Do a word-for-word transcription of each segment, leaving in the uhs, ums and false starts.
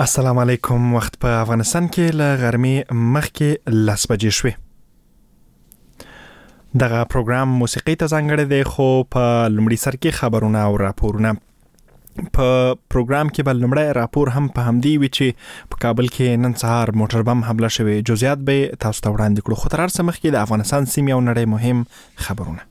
السلام علیکم. وخت په افغانستان کې له غرمې مخکې لس بجې شوې. دغه پروګرام موسیقي ته ځانګړی دی، خو په لومړي سر کې خبرونه او راپورونه. په پروګرام کې بل لومړی راپور هم په همدې وی چې په کابل کې نن سهار موټر بم حمله شوې. جزئیات به تاسو ته وړاندې کړو، خو تر هر څه مخکې د افغانستان سیمې او نړۍ مهم خبرونه.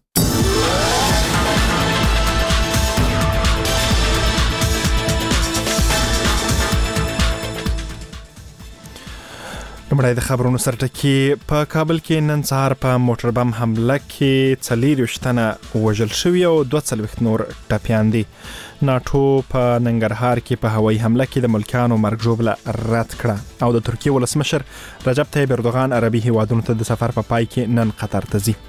لمړی د خبرونو سرټکی. په کابل کې نن سهار په موټر بم حمله کې څلوېښت تنه وژل شوي او دوه څلوېښت نور ټپیان دي. ناټو په ننګرهار کې په هوایي حمله کې د ملکیانو مرګ ژوبله رد کړه او د ترکیې ولسمشر رجب طیب اردوغان عربي هیوادونو ته د سفر په پای کې نن قطر ته ځي.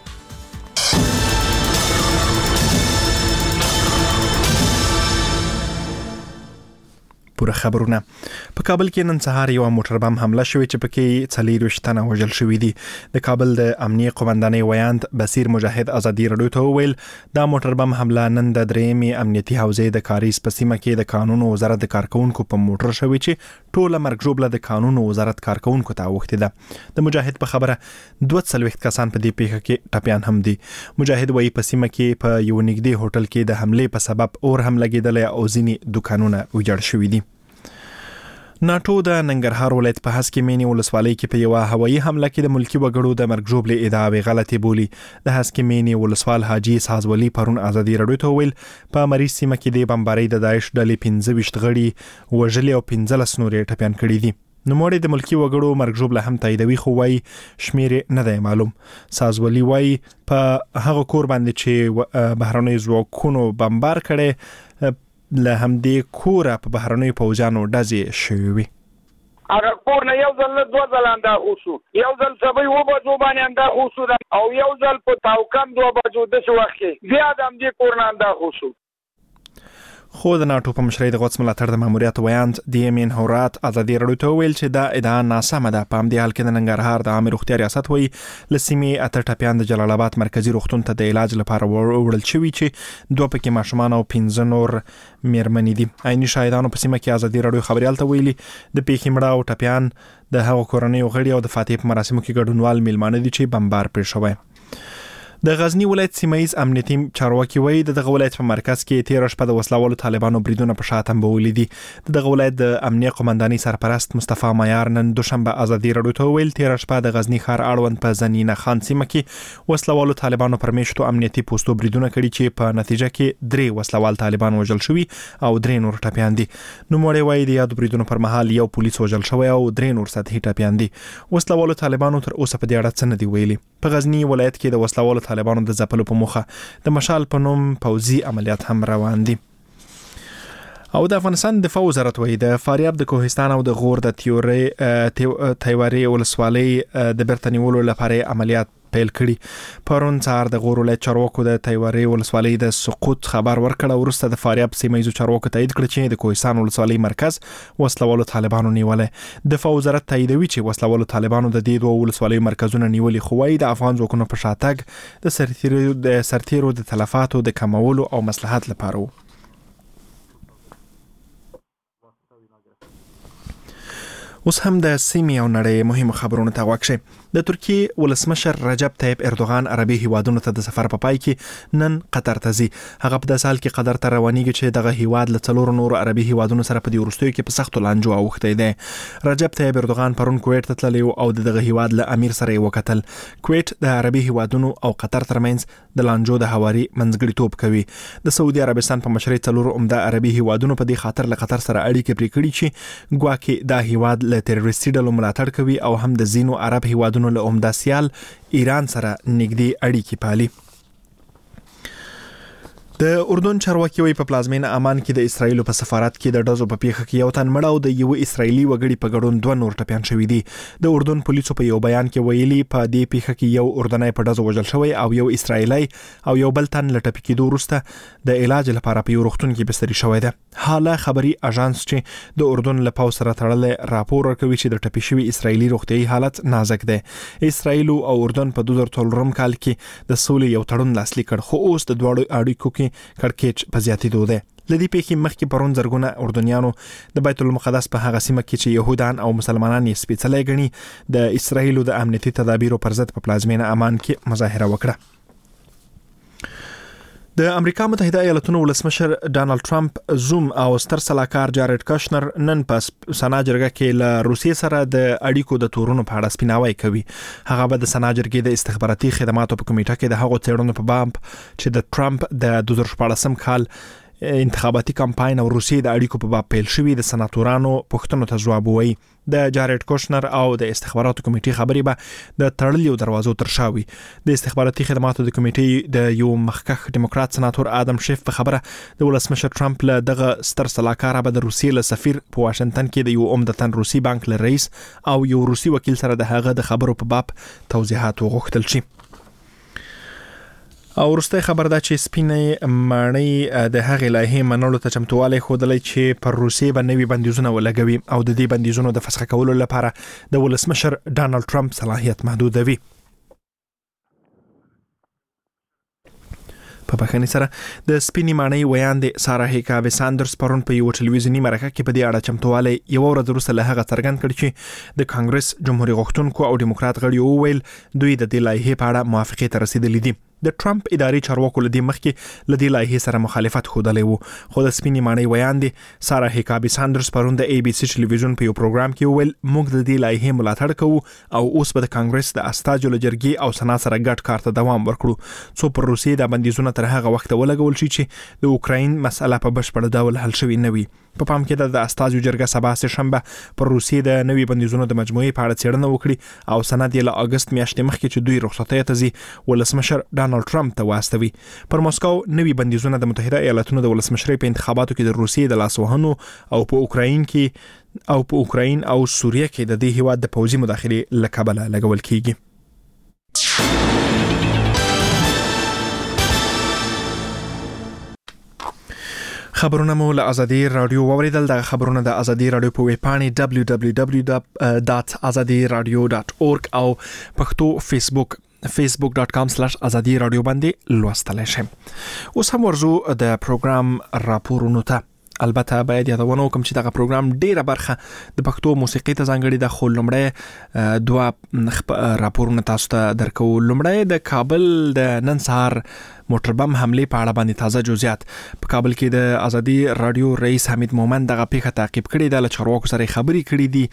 پوره خبرونه. په کابل کې نن سهار یو موټر بم حمله شوې چې پکې څلوېښت تنه وژل شوي دي. د کابل د امنیه قومندانۍ ویاند بصیر مجاهد ازادي رادیو ته وویل دا موټر بم حمله نن د درېیمې امنیتي حوزې د کاریز په سیمه کې د قانون وزارت د کارکونکو په موټر شوې چې ټوله مرګ ژوبله د قانون وزارت کارکونکو ته اوښتې ده. د مجاهد په خبره دوه څلوېښت کسان په دې پیښه کې ټپیان هم دي. مجاهد وایي په سیمه کې په یو نږدې هوټل کې د حملې په سبب اور هم لګېدلی او ځینې دوکانونه ویجاړ شوي دي. ناټو د ننګرهار ولایت په هسکمینې ولسوالۍ کې په یوه هوایي حمله کې د ملکی وګړو د مرګ ژوبلې ادعاوې غلطې بولي. د هسکمینې ولسوال حاجی سازولي پرون ازادي رادیو ته ویل په مریض سیمه کې د بمبارۍ د داعش ډلې پنځه ویشت غړي وژلي او پنځلس نورې ټپیان کړي دي. نوموړی د ملکی وګړو مرګ ژوبله هم تاییدوي، خو وایي شمیر نه دی معلوم. سازولي وایي په هغه کور باندې چې بهرنۍ ځواکونو بمبار کړي له همدې کوره په بهرنیو پوځیانو ډزې شوې وي. هغه کور نه یو ځل دوه ځل انداخو شو، یو ځل سبای و بجو باندې انداخو شو او یو ځل په تاوکم دوه بجو د څه وخت کې بیا د همدې کور نه انداخو شو. خو د ناټو په مشرۍ د غوڅ ملاتړ د ماموریت ویاند دی امین هورات ازادي رادیو ته ویل چې دا ادعا ناسمه ده. په همدې حال کې د ننګرهار د عامه روغتیا ریاست وایي له سیمې اته ټپیان د جلال آباد مرکزي روغتون ته د علاج لپاره وړل شوي چې دوه پکې ماشومان او پنځه نور میرمنې دي. عیني شاهدانو په سیمه کې ازادي رادیو خبريال ته ویلي د پیښې مړه او ټپیان د هغو کورنیو غړي او د فاتح په مراسمو کې ګډونوال میلمانه دي چې بمبار پرې شوی. د غزنی ولایت سیمایي امنیتي چارواکي وایي د دغه ولایت په مرکز کې تیر شپه د وسلوالو طالبانو بریدونه په شا تنبولي دي. د دغه ولایت د امنیه قومندانۍ سرپرست مصطفی معیار نن دوشنبه ازادي رادیو ته ویل تیر شپه د غزنی ښار اړوند په زنینه خان سیمه کې وسلوالو طالبانو پر میشتو امنیتي پوسټو بریدونه کړي چې په نتیجه کې درې وسلوال طالبان وژل شوي او درې نور ټپیان دي. نوموړی وایي د یادو بریدونو پر مهال یو پولیس وژل شوی او درې نور سطحي ټپیان دي. وسلوالو طالبانو تر اوسه په دې اړه څه نه دي ویلي. په غزنی ولایت کې د وسلوالو طالبانو د ځپلو په موخه د مشال په نوم پوځي عملیات هم روان دي. او د افغانستان دفاع وزارت وایي د فاریاب د کوهستان او د غور د تیوري تیوري ولسوالۍ د بیرته نیولو لپاره عملیات پیل کړي. پرون سهار د غور ولایت چارواکو د تیوري ولسوالۍ د سقوط خبر ورکړ. وروسته د فاریاب سیمایي چارواکو تایید کړ چې د کوهستان ولسوالۍ مرکز وسلوالو طالبانو نیولې. دفاع وزارت تاییدوي چې وسلوالو طالبانو د دې دوه ولسوالیو مرکزونه نیولې، خو وايي د افغان ځواکونو په شاتګ د سرتیرو د سرتیرو د تلفاتو د کمولو او مصلحت لپاره و. اوس هم د سیمې او نړۍ مهمو خبرونو ته غوږ شئ. د ترکیې ولسمشر رجب طیب اردوغان عربي هیوادونو ته د سفر په پای کې نن قطر ته ځي. هغه په داسې حال کې قطر ته روانېږي چې دغه هیواد له څلورو نورو عربي هیوادونو سره په دې وروستیو کې په سختو لانجو اوښتی دی. رجب طیب اردوغان پرون کویت ته تللی او د دغه هیواد له امیر سره یې وکتل. کویت د عربي هیوادونو او قطر ترمنځ د لانجو د هواري منځګړیتوب کوي. د سعودي عربستان په مشرۍ څلورو عمده عربي هیوادونو په دې خاطر له قطر سره اړیکې پرې کړي چې ګواکې دا هیواد له تروریستي ډلو ملاتړ کوي او هم د ځینو عرب هیوادونو له عمده سیال ایران سره نږدې اړیکې پالي. د اردن چارواکي وایي په پلازمینه عمان کې د اسرایل په سفارت کې د ډزو په پیښه کې یو تن مړ او د یو اسرایلی وګړي په ګډون دوه نور ټپیان شوي دي. د اردن پولیسو په یو بیان کې ویلي په دې پیښه کې یو اردنی په ډزو وژل شوی او یو اسرایلی او یو بل تن له ټپي کېدو وروسته د علاج لپاره په یو روغتون کې بستري شوی دی. حاله خبري اژانس چې د اردن له پوځ سره تړلی راپور ورکوي چې د ټپي شوي اسرایلی روغتیايي حالت نازک دی. اسرایل او اردن په دوه زره څلورم کال کې د سولې یو تړون لاسلیک کړ، خو اوس د دواړو اړیکو کې کړکېچ په زیاتېدو دی. لدی پیښې مخکې پرون زرګونه اردنیانو د بیت المقدس په هغه سیمه کې چې يهودان او مسلمانان یې سپېڅلي ګڼي د اسرایل د امنیتي تدابیرو پر ضد په پلازمینه عمان کې مظاهره وکړه. د امریکا متحده ایالاتونو ولسمشر ډانلډ ټرمپ زوم او ستر سلاکار جارډ کاشنر نن پس سنا جرګه کې له روسیې سره د اړیکو د تورونو په اړه سپیناوی کوي. هغه به د سنا جرګې د استخباراتي خدماتو په کمیټه کې د هغو څېړنو په باب چې د ټرمپ د دوه زره شپاړسم کال انتخاباتي کمپاین او روسیې د اړیکو په باب پیل شوی د سناتورانو پوښتنو ته ځواب وایي. د جارډ کوشنر او د استخباراتو کمیټې خبري به د تړلیو دروازو تر شاوي. د استخباراتي خدماتو د کمیټې د یو مخکښ دیموکرات سناتور آدم شیف په خبره د ولسمشر ټرمپ له دغه ستر سلاکار به د روسیې له سفیر په واشنگټن کې د یو عمدتاً روسي بانک له رئیس او یو روسي وکیل سره د هغه د خبرو په باب توضیحات وغوښتل شي. او ورسته خبر ده چې سپینې ماڼۍ د هغې لایحې منلو ته چمتووالی ښودلی چې پر روسیې به نوي بندیزونه ولګوي او د دې بندیزونو د فسخ کولو لپاره د ولسمشر ډانلډ ټرمپ صلاحیت محدودوي. په بخښنې سره د سپینې ماڼۍ ویاندې سارا هیکابي ساندرز پرون په یو ټلویزیوني مرکه کې په دې اړه چمتووالی یو ورځ وروسته له هغه څرګند کړ چې د کانګرس جمهوریت غوښتونکو او دیموکرات غړي وویل دوی د دې لایحې په اړه موافقې ته رسیدلي دي. د ټرمپ اداري چارواکو لدی مخکې لدی لایحې سره مخالفت خوده وو، خو د سپینې ماڼۍ ویاندې سارا هیکابي ساندرز پرون د ای بي سي ټلویزیون په یو پروګرام کې وویل موږ د دې لایحې ملاتړ کوو او اوس به د کانګرس د استازو لجرګي او سنا سره ګډ کار ته دوام ورکړو څو پر روسیې د بندیزونو تر هغه وخت ولګول شي چې د اوکراین مسله په بشپړ ډول حل شوی نه وي. په پام کې د استازو جرګه سبا سه شنبه پر روسیې د نوي بندیزونو د مجموعې په اړه څېړنه وکړي او سند یې له اگست میاشتې مخکې چې دوی رخصتۍ ته ځي ولسمشر ډانلډ ټرمپ ته واستوي. پر موسکو نوي بندیزونه د متحده ایالاتونو د ولسمشرۍ په انتخاباتو کې د روسیې د لاسوهنو او په اوکراین کې او په اوکراین او سوریه کې د دې هیواد د پوځي مداخلې لکبله لګول کیږي. خبرونه مو له ازادي رادیو واوریدل. د خبرونه د ازادي رادیو په ویب پاڼه دبلیو دبلیو دبلیو ډاټ ازادي رادیو ډاټ اورګ او پښتو فیسبوک facebook dot com slash azadi radio باندې لوستلای شئ. اوس هم ورزو د پروګرام راپورونو ته. البته باید یادونه وکم چې دغه پروګرام ډیره برخه د پښتو موسیقي ته ځانګړي د خو لمړی دوه راپورونه تاسو ته درکو. لمړی د کابل د نن سهار موټر بم حمله په اړه باندې تازه جزئیات. په کابل کې د ازادي رادیو رئیس حمید مومن دغه پیښه تعقیب کړې ده، له چارواکو سره خبرې کړې دي،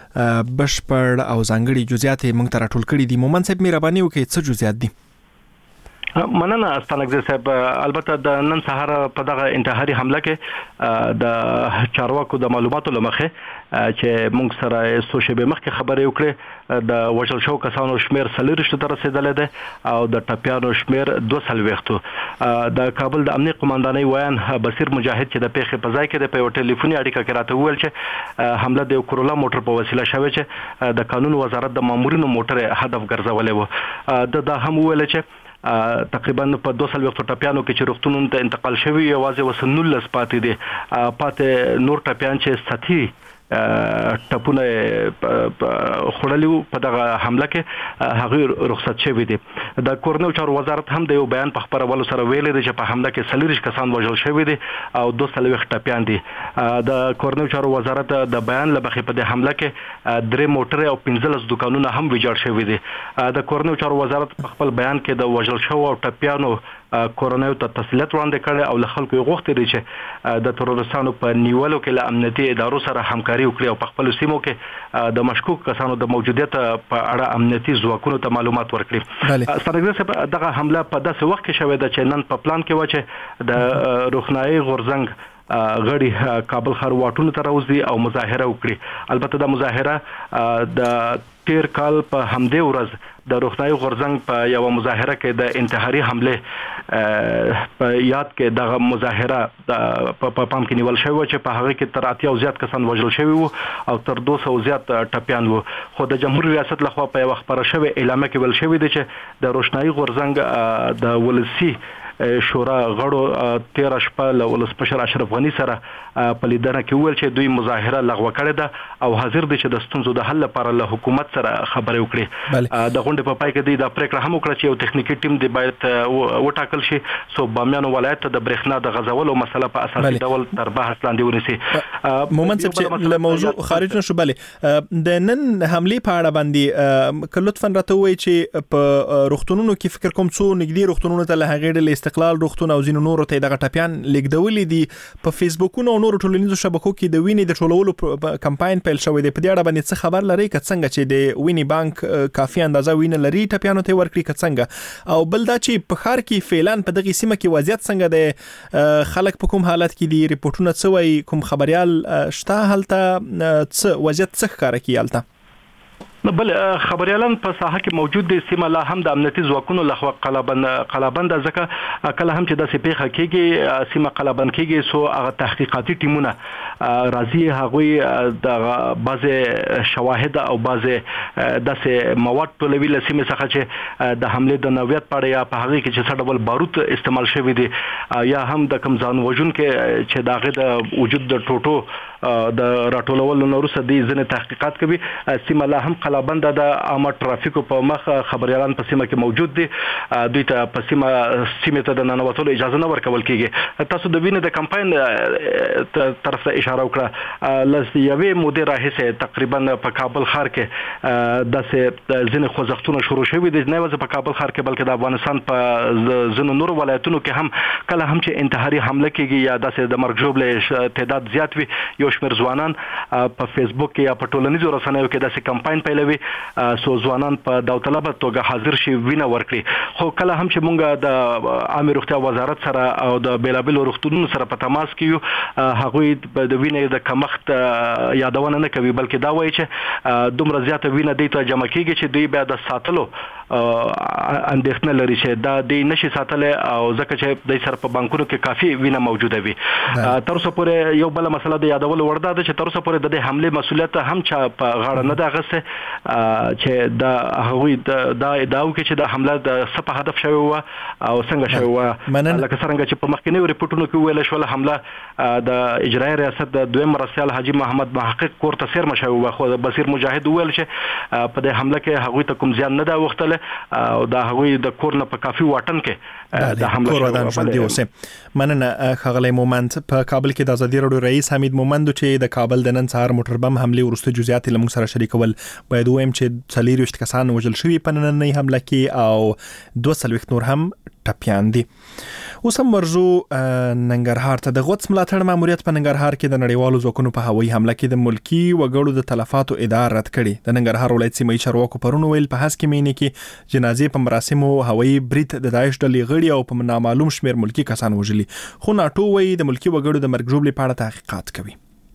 بشپړ او ځانګړي جزئیات موږ ته راټول کړي دي. مومن صاحب مهرباني وکړئ څه جزئیات دي؟ مننه استانګزی صاحب. البته د نن سهار په دغه انتحاري حمله کې د چارواکو د معلوماتو لمخه چې موږ سره سوشبه مخکې خبرې وکړې د وژل شو کسانو شمیر څلور ته رسیدلی دی او د ټپیانو شمیر دوه څلوېښتو. د کابل د امنیت قوماندانۍ ویان بصیر مجاهد چې د پیښې په ځای کې د په ټلیفوني اړیکه کې راته وویل چې حمله د کورولا موټر په وسیله شوې چې د قانون وزارت د مامورینو موټر هدف ګرځولې و. د دا هم ویل چې تقریبا په دوه سلويختو ټپیانو کې چې روغتونونو ته انتقال شوی یوازې وسنولس پاتې دي. پاتې نور ټپیان چې ساتي ټپونه خړلیو په دغه حمله کې هغه رخصت شوی دي. د کورنیو چارو وزارت هم د یو بیان په خبرولو سره ویلي دی چې په حمله کې څلوېښت کسان وژل شوی دي او دوه څلوېښت ټپیان دي. د کورنیو چارو وزارت د بیان لبخې په دې حمله کې درې موټر او پنځلس دکانونه هم ویجاړ شوی دي. د کورنیو چارو وزارت په خپل بیان کې د وژل شو او ټپیانو کورونیو ته تسلیت وړاندې کړي او له خلکو یې غوښتي دي چې د ترورستانو په نیولو کې له امنیتي ادارو سره همکاري وکړي او په خپل سیمو کې د مشکوک کسانو د موجودیت په اړه امنیتي ځواکونو ته معلومات ورکړي. ستاسو دغه حمله په داسې وخت کې شوې ده چې نن په پلان کې و چې د روښنايي غورځنګ غړي کابل ښار واټونو ته راوځي او مظاهره وکړي. البته د مظاهره د تیر کال په همدې ورځ د روښنايي غورځنګ په یو مظاهره کې د انتحاري حمله په یاد کې دغه مظاهره په پام کې نیول شوی چې په هغه کې تر اتیا او زیات کسان وژل شوی وو او تر دوه سوه زیات ټپیان وو. خو د جمهوریت ریاست لخوا په یو خبره شوی اعلان کې ول شوی دی چې د روښنايي غورځنګ د ولسی شورا غړو تیر شپه له ولسمشر اشرف غنی سره په لیدنه کې ویل چې دوی مظاهره لغوه کړې ده او حاضر دي چې د ستونزو د حل لپاره له حکومت سره خبرې وکړي. د غونډې په پای کې دوی دا پریکړه هم وکړه چې یو تخنیکی ټیم دی باید وټاکل شي څو بامیان ولایت ته د برېښنا د غځولو مسله په اساسي ډول تر بحث لاندې ونیسي. مومن صاحب چې له موضوع خارج نشو بلې د نن حمله په اړه باندې که لطفا راته وایي چې په روغتونونو کې فکر کوم څو نږدې روغتونونو ته له هغې ډلې استقلال روغتون او ځینو نورو ته دغه ټپیان لیږدولي دي په فیسبوکونو او نورو ټولنیزو شبکو کې د وینې د ټولولو کمپاین پیل شوی دی. په دې اړه باندې څه خبر لري که څنګه چې د وینې بانک کافي اندازه وینه لري ټپیانو ته ورکړي که څنګه، او بل دا چې په ښار کې فعلاً په دغه سیمه کې وضعیت څنګه دی، خلک په کوم حالت کې دي، ریپورتونه څه وایي، کوم خبريال شته هلته، څه وضعیت څه ښکاره کوي هلته؟ بل خبريالان په ساحه کې موجود دي. سیمه لا هم د امنیتي ځواکونو لخوا قلابند قلابند ځکه کله هم چې د سپېخه کېږي سیمه قلابند کېږي سو هغه تحقیقاتي ټیمونه راځي، هغه د بعضه شواهد او بعضه د مواد ټولوي له سیمه څخه چې د حمله د نوعیت پړ یا په هغه کې چې څه ډول بارود استعمال شوی دي یا هم د کم ځان وژن کې چې داغه د وجود د ټوټو د راټولولو نورسه دي ځنه تحقیقات کوي. سیمه لا هم قلابند د عامه ترافیکو په مخ خبريالان په سیمه کې موجود دي، دوی ته په سیمه سیمه ته د ننوتلو اجازه نه ورکول کیږي. تاسو د وینې د کمپاین طرف ته اشاره وکړه، لږ یوې مودې راهیسه تقریبا په کابل ښار کې د ځینې خوځښتونه شروع شوي دي، نه یوازې په کابل ښار کې بلکې د افغانستان په ځینو نورو ولایتونو کې هم کله هم چې انتحاري حمله کیږي یا داسې د مرګ ژوبلې تعداد زیات وي، یو شمېر ځوانان په فیسبوک کې یا په ټولنیزو رسنیو کې داسې کمپاین پیلوي سو ځوانان په داوطلبه توګه حاضر شي وینه ورکړي. خو کله هم چې مونږ د عامه روغتیا وزارت سره او د بیلابیلو روغتونونو سره په تماس کې یو، هغوی د وینې د کمښت یادونه نه کوي بلکې دا وایي چې دومره زیاته وینه دوی ته جمع کیږي چې دوی بیا د ساتلو اندېښنه لري چې دا دوی نشي ساتلی او ځکه چې دوی سره په بانکونو کې کافي وینه موجوده وي. تر اوسه پورې یو بل مسله د یادولو وړ ده چې تر اوسه پورې د دې حملې مسؤلیت هم چا په غاړه نه ده اخیستی چې دا هغوی دا ادعا وکړي چې د حمله د څه په هدف شوی و او څنګه شوی و. لکه څرنګه چې په مخکینیو ریپورټونو کې ویل شول حمله د اجرایي ریاست د دویم مرستیال حاجي محمد محقق کور ته څیرمه شوی و، خو د بصیر مجاهد ویل چې په دې حمله کې هغوی ته کوم زیان نه ده اوښتلی او دا هغوی د کور نه په کافي واټن کې د حمله کور ودان ژوندي اوسې. مننه ښاغلی مومند. په کابل کې د ازادي راډیو رئیس حمید مومند چې د کابل د نن سهار موټر بم حملې وروسته جزئیات یې له موږ سره شریکول. باید ووایم چې څلور ویشت کسان وژل شوي په نننۍ حمله کې او دوه څلوېښت نور هم ټپیان دي. اوس هم ورځو ننګرهار ته. د غوڅ ملاتړ ماموریت په ننګرهار کې د نړیوالو ځواکونو په هوایي حمله کې د ملکي وګړو د تلفاتو ادعا رد کړې. د ننګرهار ولایت سیمه‌یي چارواکو پرون ویل په هسکې مینې کې جنازې په مراسمو هوایي برید د داعش ډلې غړي او په نامعلوم شمېر ملکي کسان وژلي، خو ناټو وایي د ملکي وګړو د مرګ ژوبلې په اړه تحقیقات کوي.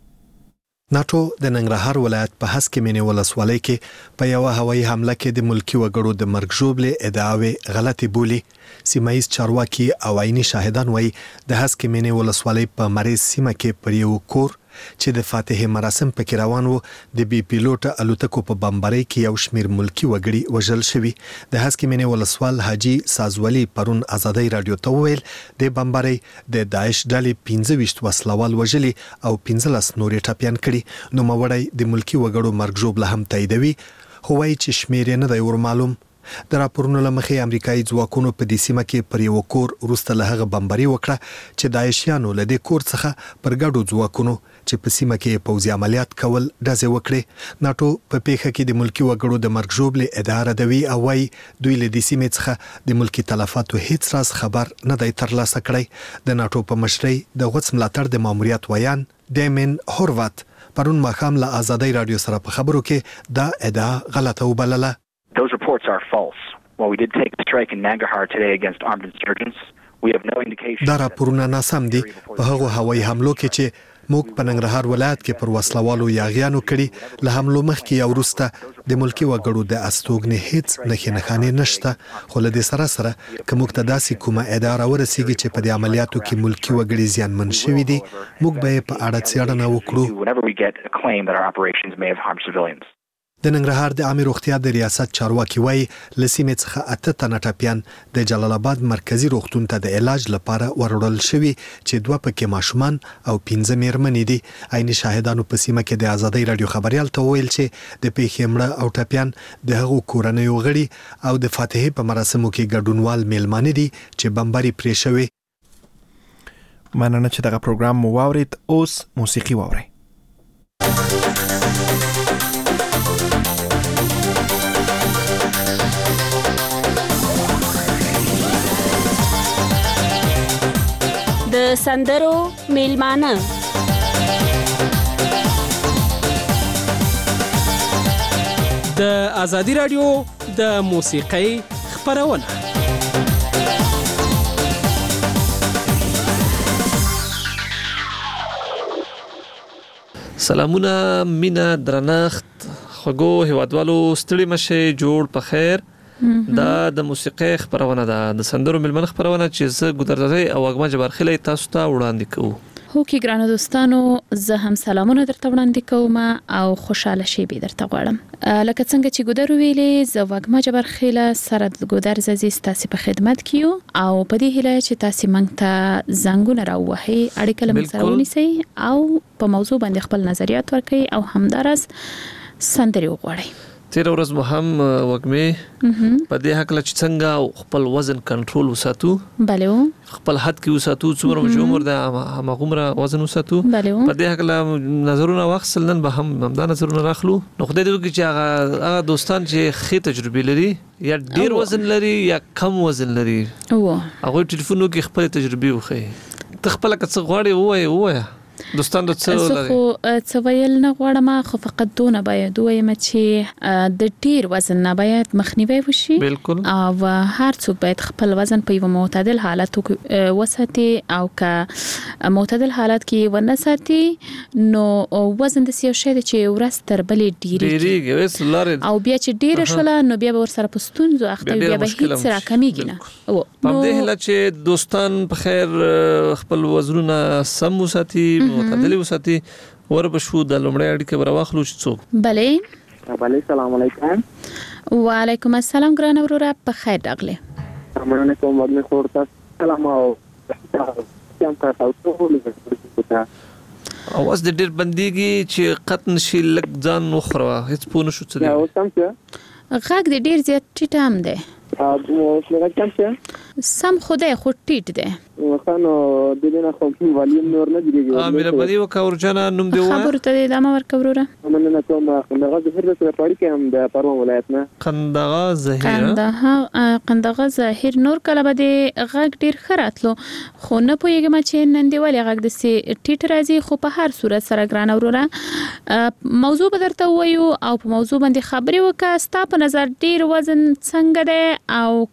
ناټو د ننګرهار ولایت په هسکې مینې ولسوالۍ کې په یوه هوایي حمله کې د ملکي وګړو د مرګ ژوبلې ادعاوې غلطې بولي. سیمایي چارواکي او عیني شاهدان وایي د هسکې مینې ولسوالۍ په مریض سیمه کې پر یو کور چې د فاتحې مراسم پکې روان وو د بي پیلوټ الوتکو په بمبارۍ کې یو شمېر ملکي وګړي وژل شوي. د هسکې مینې ولسوال حاجي سازولي پرون ازادۍ راډیو ته وویل د بمبارۍ د داعش ډلې پنځه ویشت وسلوال وژلي او پنځلس نورې ټپیان کړي. نوموړی د ملکي وګړو مرګ ژوبله هم تاییدوي، خو وایي چې شمېر یې نه دی ورمعلوم. د راپورونو له مخې امریکایي ځواکونو په دې سیمه کې پر یو کور وروسته له هغه بمباري وکړه چې داعشیانو له دې کور څخه پر ګډو ځواکونو چې په سیمه کې پوځي عملیات کول ډزې وکړې. ناټو په پیښه کې د ملکي وګړو د مرګ ژوبلې ادعا ردوي او وایي دوی له دې سیمې څخه د ملکي تلفاتو هیڅ راز خبر نه دی ترلاسه کړی. د ناټو په مشرۍ د غوڅ ملاتړ د ماموریت ویان ډیمن هوروات پرون ماښام له ازادۍ راډیو سره په خبرو کې دا ادعا غلطه وبلله. Those reports are false. While we did take the strike in Nangarhar today against armed insurgents, we have no indication. دا راپورونه ناسم دي. په هغه هوایي حملو کې چې موږ په ننګرهار ولایت کې پر وسلوالو یاغیانو کړي، له حملو مخکې یا وروسته د ملکي وګړو د استوګنې هیڅ نښې نښانې نشته. خو له دې سره سره که موږ ته داسې کومه ادعا راورسیږي چې په دې عملیاتو کې ملکي وګړي زیانمن شوي دي، موږ به یې په اړه څېړنه وکړو. د ننګرهار د عامه روغتیا د ریاست چارواکي وایي لسیمې څخه اته تنه ټپیان د جلال آباد مرکزی روغتون ته د علاج لپاره وروړل شوي چې دوه پکې ماشومان او پنځه میرمنې دي. عیني شاهدانو په سیمه کې د آزادۍ رادیو خبريال ته ویل چې د پیښې مړه او ټپیان د هغو کورنیو غړي او د فاتحې په مراسمو کې ګډونوال میلمانه دي چې بمباري پرې شوي. مننه چې دغه پروګرام مو واورید. اوس موسیقي واورئ. د سندرو میلمانه د آزادی رادیو د موسیقۍ خبرونه. سلامونه، مینا، درنښت، خوږو هیوادوالو، ستړي مشه، جوړ په خیر. دا د موسیقۍ خبرونه ده، د سندرو میلمنه خبرونه چې زه ګودرزی او اګما جبارخیلی تاسو ته وړاندې کوو. هو کې ګرانو دوستانو، زه هم سلامونه درته وړاندې کوم او خوشاله شېبې درته غواړم. لکه څنګه چې ګودر ویلې، زه واګما جبارخیله سره د ګودر ززي ستاسو په خدمت کیو او په دې هیله چې تاسو مونږ ته زنګونه راوهي، اړیکه لمر سره ونیسئ او په موضوع باندې خپل نظریات ورکړئ او همدارس سندري وغواړئ. تیر ورځ مو هم وګمې په دې حق لچ څنګه خپل وزن کنټرول وساتو. بله خپل حد کې وساتو، څومره مو عمر ده هغومره وزن وساتو. بله په دې حق نظرونه واخیستل، نن به هم همدا نظرونه راخلو. نو خدای دې وکړي چې هغه دوستان چې ښې تجربې لري یا ډیر وزن لري یا کم وزن لري، هغوی ټلیفون وکړي خپل تجربې وښیي. ته خپله که څه غواړې ووایه ووایه. دوستان د څه لري؟ خو څه ویل نه غواړم، خو فقط دونه باید ووایم چې د ډیر وزن نه باید مخنیوي وشي. بالکل. او هر څوک باید خپل وزن په یو معتدل حالت وساتي، او که معتدل حالت کې ونه ساتي نو وزن د سیو شی چې ورځ تر بلې ډیریږي او بیا چې ډیره شوله نو بیا به ورسره په ستونزو اخته، بیا به هیڅ راکمیږي نه. په دې هیله چې دوستان په خیر خپل وزنونه سم وساتي، معتدلی وساتي. وربشو د لومړی اړیکه براواخلو چې څوک. بله بله، سلام علیکم. وعلیکم السلام ګرانه وروره، په خیر راغلی. مننه کوم وګړي خور تاسو سلام او یم تاسو ته. اواز د ډیر بنديږي چې قطن شي لګ ځان وخره، هیڅ پونه شو څه دی. او سم څه غږ د ډیر زیات ټیټ هم دی. او څنګه کم څه سم خدای خو ټیټ دی. وخانو د دې نه خو په والیوم نور نه دیږي. ا میرا بدی وکاور جانا نوم دی وای. خبر ته د ما ورکو وروره. مننه کوم. قندغه ظهیر سره پاړی کې هم د پروان ولایت نه. قندغه ظهیر قندغه قندغه ظهیر نور کله به د غږ ډیر خراتلو، خو نه پوهیږم چې نن دی ولې غږ د سي ټیټ راځي. خو په هر صورت سره ګران وروره موضوع به درته وایو او په موضوع باندې خبرې وکړه. ستا په نظر ډیر وزن څنګه دی او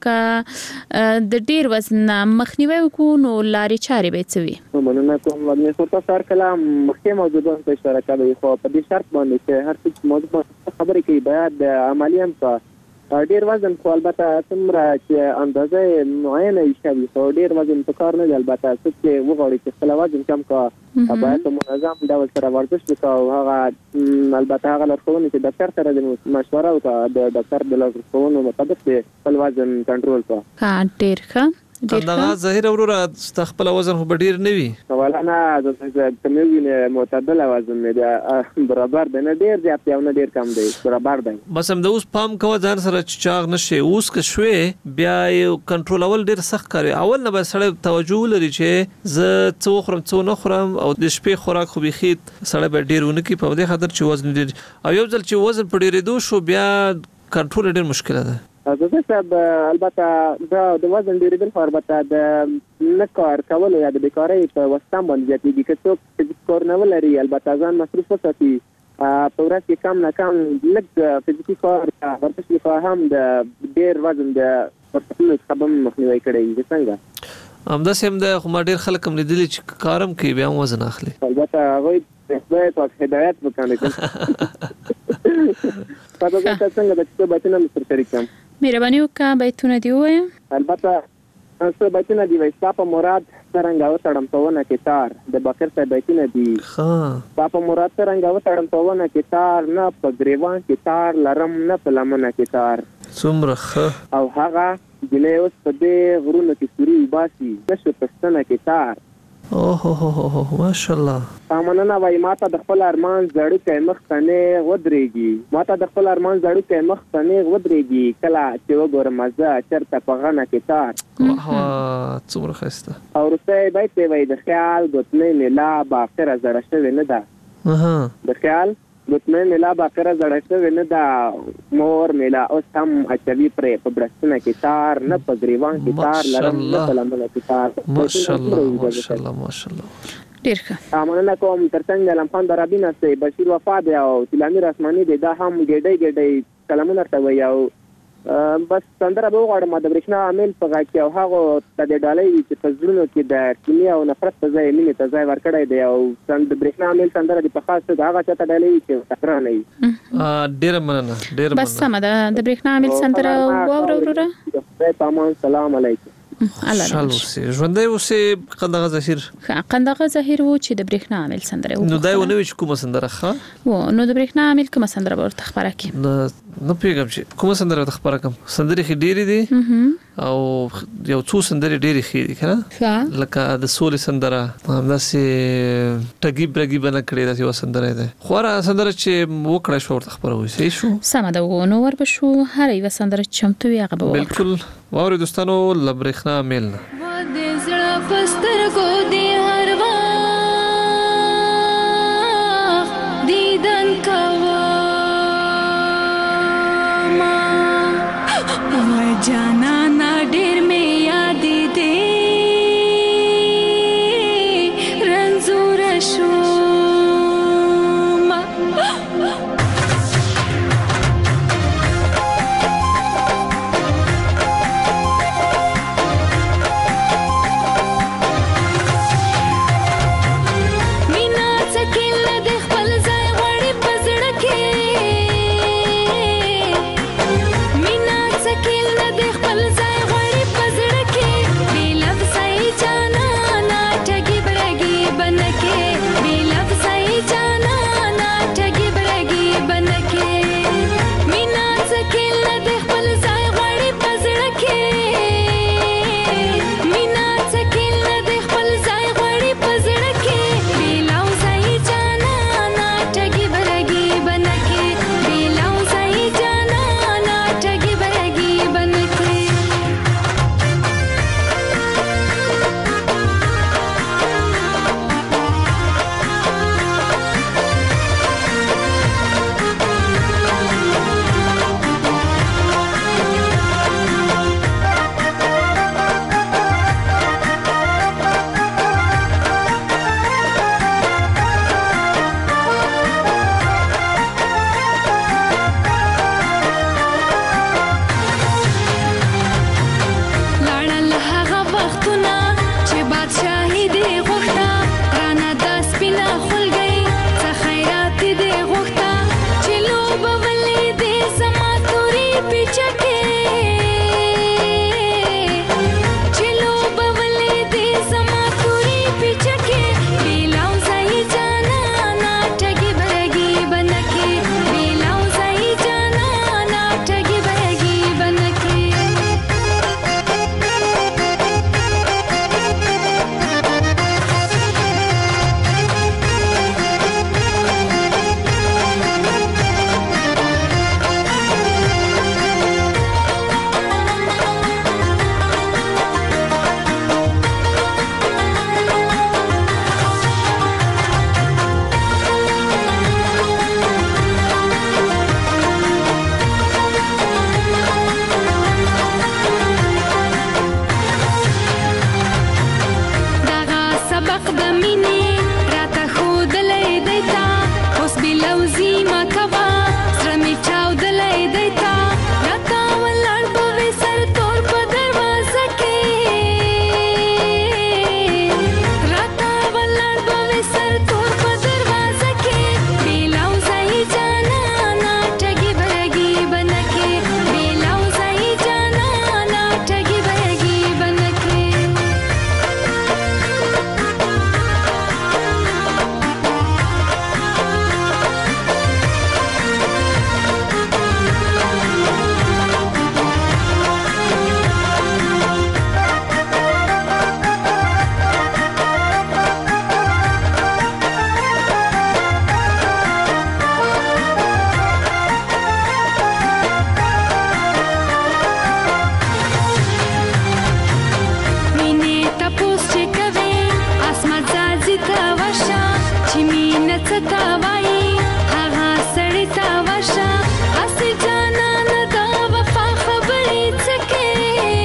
که د ډیر وزن مخنیوي وکړو نو لارې چارې به څه وي؟ مننه کوم. ولې خو تاسو هر کله مخکې موضوعات په اشاره کوي، خو په دې شرط باندې چې هر څه موضوع خبرې کوي باید د عملی هم څه ډیر وزن خو البته څومره چې اندازه معینه شي، خو ډیر وزن په کار نه دی. البته څه چې وغواړي چې خپل وزن کم کا باید په منظم ډول سره ورزش وکړي او هغه البته هغه لارښوونې چې ډاکټر سره د مشوره وکړه، د ډاکټر د لارښوونو مطابق خپل وزن کنټرول کړه. ها ډیر ښه. قندغه ظهیر وروره ست خپل وزن خو ډیر نه وي. ولا نه د تمویل معتدل وزن دی، برابر دی، نه ډیر زیات دی او نه ډیر کم دی، برابر دی. بس هم د اوس پام کوه ځان سره چې چاغ نشي. اوس که شوې بیا یو کنټرول اول ډیر سخت کاری. اول نه به سړی توجه لري چې زه څه خورم څه نه خورم، او د شپې خوراک خو بيخي سړی به ډیرونه کوي په دې خاطر چې وزن ډیر، او یو ځل چې وزن په ډیرېدو شو بیا کنټرول ډیر مشکله ده. زه صاحب البته دا د وزن ډیریدل خو البته د نه کار کول یا د بیکارۍ په واسطه باندې زیاتېږي. که څوک کار نه ولري البته ځان مصروف وساتي، په ورځ کې کم نه کم لږ فزیکي کار ورزش وکړي، هم د ډیر وزن د ورکولو څخه به مخنیوی کړی. څنګه همداسې هم د خو ما ډېر خلک هم لیدلي چې کارم کوي بیا هم وزن اخلي. البته هغوی خدای پاک هدایت وکړي. تاسو څنګه د څه بیتونه مې سره شریک کړم؟ مهرباني وکړه بیتونه دی ووایم. البته څه بیتونه دی وایي. ستا په مراد څنګه وتړم په ونه کې تار د بکر صاحب بیتونه دي ها پاپا مراد څنګه وتړم په ونه کې تار نه په گریوان کې تار لرم نه په لمنه کې تار څومره ښه او هغه ګلې اوس په دې غرونو کې سوري باسي نشو پښتنه کې تار او هو هو هو ماشاءالله سامانه وای ماته د خپل ارمان زړی کې مخ ته ودرېږي ماته د خپل ارمان زړی کې مخ ته ودرېږي کله چې وګورم مزه چرته په غنه کې تار واه څومره خسته او رسې بیت وای د خیال ګوتنې ملا باخره زړه شوی نه ده اها د خیال ګوتنې ملا باخره زړه شوی نه ده مور ملا اوس هم اچوي پرې په برستنه کې تار نه په گریوان کې تار لرم نه په لمنه کې تار ماشاءالله ماشاءالله ماشاءالله ډیر ښه امنه کوم ترڅنګ لمخان درابینه سي بشیر وفا دی او تلامیر اسماني دی دا هم ګډي ګډي کلمونه ورته وي او بس سندره به وغواړم د برېښنا عامل په غا کې او هغه د ډالۍ چې په زړونو کې د کیمیا او نفرت په ځای مینې ته ځای ورکړی دی او د برېښنا عامل سندره د په خاص د هغه چاته ډالۍ چې تکرار نه وي ډیر مننه ډیر مننه بس سم ده د برېښنا عامل سندره واورو وروره پامان سلام علیکم الله شالو سي ژوندې اوسې قندغه ظهیر قندغه ظهیر وو چې د برېښنا عامل سندره نو دا ونه چې کومه سندره ښه و نو د برېښنا عامل کومه سندره ورته خبره کی نو نو پیغام چې کومه سندره ورته خبره کوم سندره خې ډېری دي او یو څو سندره ډېری خې دي کنه لکه د سولې سندره همداسې ټګي برګي بنه کړې دا یو سندره ده خورا سندره چې وکړه شو ورته خبره وي صحیح شو سم ده و نو ور بشو هر یو سندره چمتو یې غو بالکل واوري دوستانو لبرخنا ملنا د زړه پستر کو دی هر وخت دیدن کوا ما او جانا نا ډیر می یاد دی رنزور شو Well, سړی تا وشه هسې جانانه دا وفا خبرې څه کوې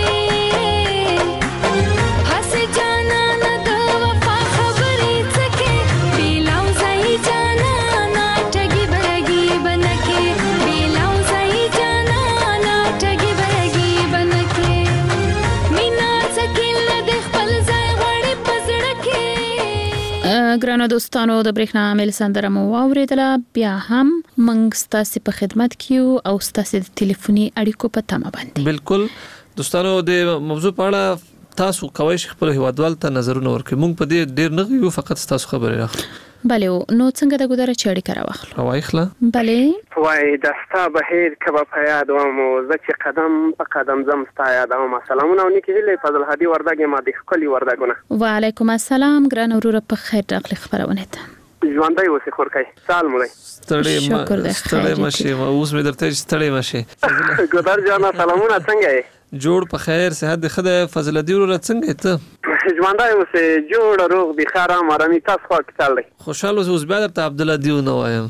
هسې جانانه دا وفا خبرې څه کوې بیلاو ځای جانانه ټګي برګي بنکې بیلاو ځای جانانه ټګي برګي بنکې مینا څکل د خپل ځای غړې پزړه کې ګرانو دوستانو د برېښنا عامل سندره مو واورېدله بیا هم موږ ستاسې په خدمت کې یو او ستاسې د ټلیفوني اړیکو په تمه باندې بالکل دوستانو د موضوع په اړه تاسو کوئ شي خپل هیوادوال ته نظرونه ورکړئ موږ په دې ډیر نه یو فقط تاسو خبرې راخلو بله نو څنګه د ګودره چړې کرا واخلو هواي خلا بله وای دستا بهیر کبا پیاد و مو زکه قدم په قدم زم ستا یاد او سلامونه او نیکی هله فضل هدی وردګه ما د خپل وردګونه وعلیکم السلام ګران وروره په خیر راغلی خبرونه ته ژوندۍ اوسې خورکای سال مولای ستړی ما ستړی مشه ما اوس مې درته ستړی مشه ګودر جانا سلامونه څنګه یې جوړ په خیر صحت خدای فضل دی وروره څنګه ته ژوندۍ اوسې جوړ روغ د خارا مرامي تاسو خو کتل خوشاله اوس بیا درته عبد الله دیو نو وایم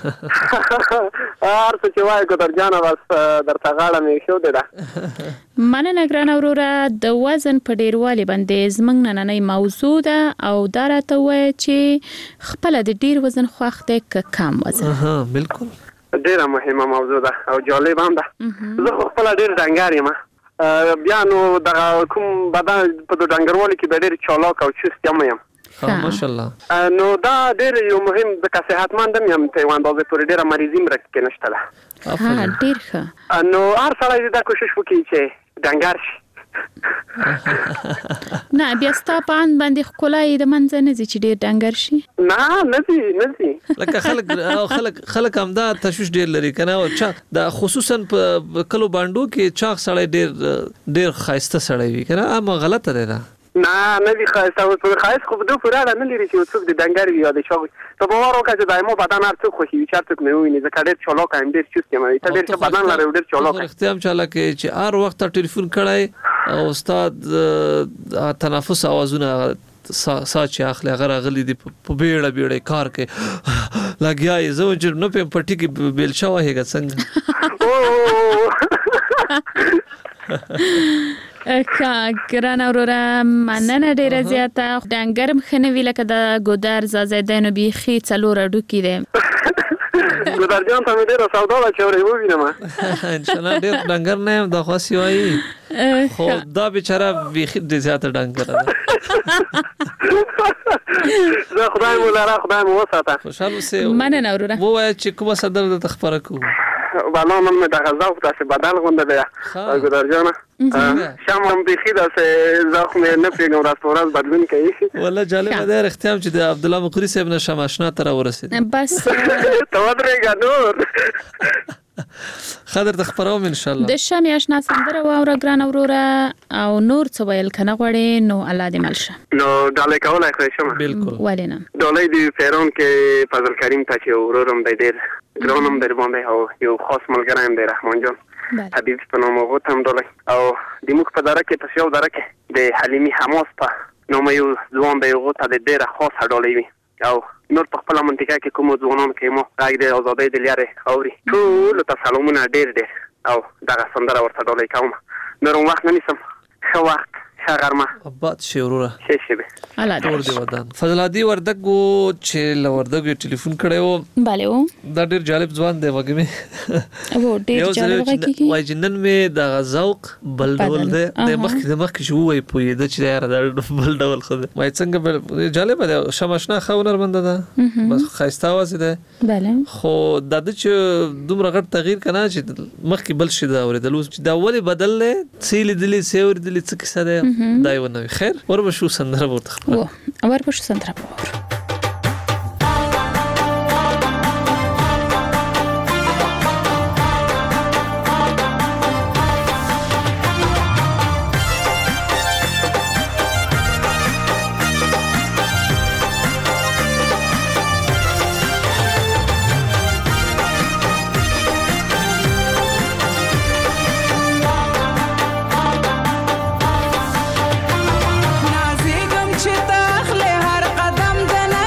ار څه چې وای ګودر جانا بس درته غاړه مې شو ده مننه ګران وروره د وزن په ډیروالي باندې زمنګ نننۍ موضوع ده او دا راته وای چې خپل د ډیر وزن خوښ دی که کم وزن ها بالکل ډیره مهمه موضوع ده او جالب هم ده زه خپل ډیر ډنګر یم بیا نو د کوم بدن په ډنګروالي کې ډیر چالاک او چست یم یم ماشاءالله نو دا ډیر یو مهم د صحتمند یم ته اندازه پورې ډیره مریضیم راکې نشته ده ها ډیر ښه نو هر سړی دا کوشش وکړي چې ډنګر شي نه بیا ستا پان باندې خولای د منځ نه چې ډیر ډنګر شي نه نه دي نه دي لکه خلک او خلک خلک هم دا تشویش ډیر لري کنه او چا دا خصوصا په کلو باندې کې چاغ سړی ډیر ډیر خاصه سړی وي کنه اما غلطه ده نه نه دي خاصه او خاص خو د پوره نه لري چې څوک د ډنګر وي یا د شاو ته په واره کې دایمو بدن هر څوک خوشي چې څوک مې ویني ځکه ډیر چالاک هم ډیر چست یم ته ډیر بدن لري ډیر چالاک اختیام چالاک چې هر وخت ټلیفون کړای او استاد تنفس اوازونه ساچ اخلي غره غلي دي په بیړه بیړه کار کوي لګیا یې زو چې نو په پټي کې بیل شوه هیګه څنګه کا ګران اورورا مننه ډیره زیاته ډنګرم خنوي لکه د ګودر زازیدانو بیخي څلور اډو کې ده ګودر جان ته مې ډیره سودا لا چورې وینم ان شاء الله ډیر ډنګر نه یم د خاصي وای خو دا بیچاره بیخي د زیاته ډنګر ده زه خدای مولا خدای مو وساته خوشاله سه مننه اورورا وو چې کومه صدر د تخبره کو بالا نن مې د غزاو تاسو بدل غونډه ده ګودر جان شام هم بيخي دا سه زخم نه پیګم راستوران بدلون کوي والله جالب ده اختیام چې د عبد الله مقری صاحب نشه آشنا تر ورسید بس تودرېګا نور خاطر د خبروم ان شاء الله د شمع آشنا سندره واوره ګران اورورا او نور څه ویل کنه غوړې نو الله دې ملشه نو ډالې کولای خو شم بالکل ولینا ډالې دی فیرون کې فضل کریم ته چې ورورم دی ډیر ګرانم در باندې او یو خاص ملګری هم دی رحمان جان حبیب په نوم وو تم ډالې او د موږ په دره کې په یو دره کې د حلیمی حماس په نوم یو ځوان دی وو ته د ډیر خاص ډالې وي او نور په خپل منطقه کې کوم ځوانان کې مو راګ د ازادۍ د لارې اوري ټول ته سلامونه ډیر ډیر او دغه سندره ورته ډالې کوم نور وخت نه نیسم ښه وخت ښه غرمه اباد شي ورور شي شي به الله دې دی ودان فضل هدی وردګو چې لوردګو ټلیفون کړو bale و دا ډیر جالب ځوان دی وګه مې او ډیر جالب وګه وای جنن مې د ذوق بلډول دی د مخ د مخ شو وای پوی د چې یار د بلډول خو وای څنګه جالب دی شمشنا خونر بند ده بس خاصه واز ده bale خو د د چې دومره غټ تغییر کنه چې مخ کې بل شي دا اوریدل چې دا ولی بدل له سیل دلی سیور دلی څه کیسه ده دایونه خیر وربه شو سندره ورته و وربه شو سندره ور نازګم چې تخله هر قدم د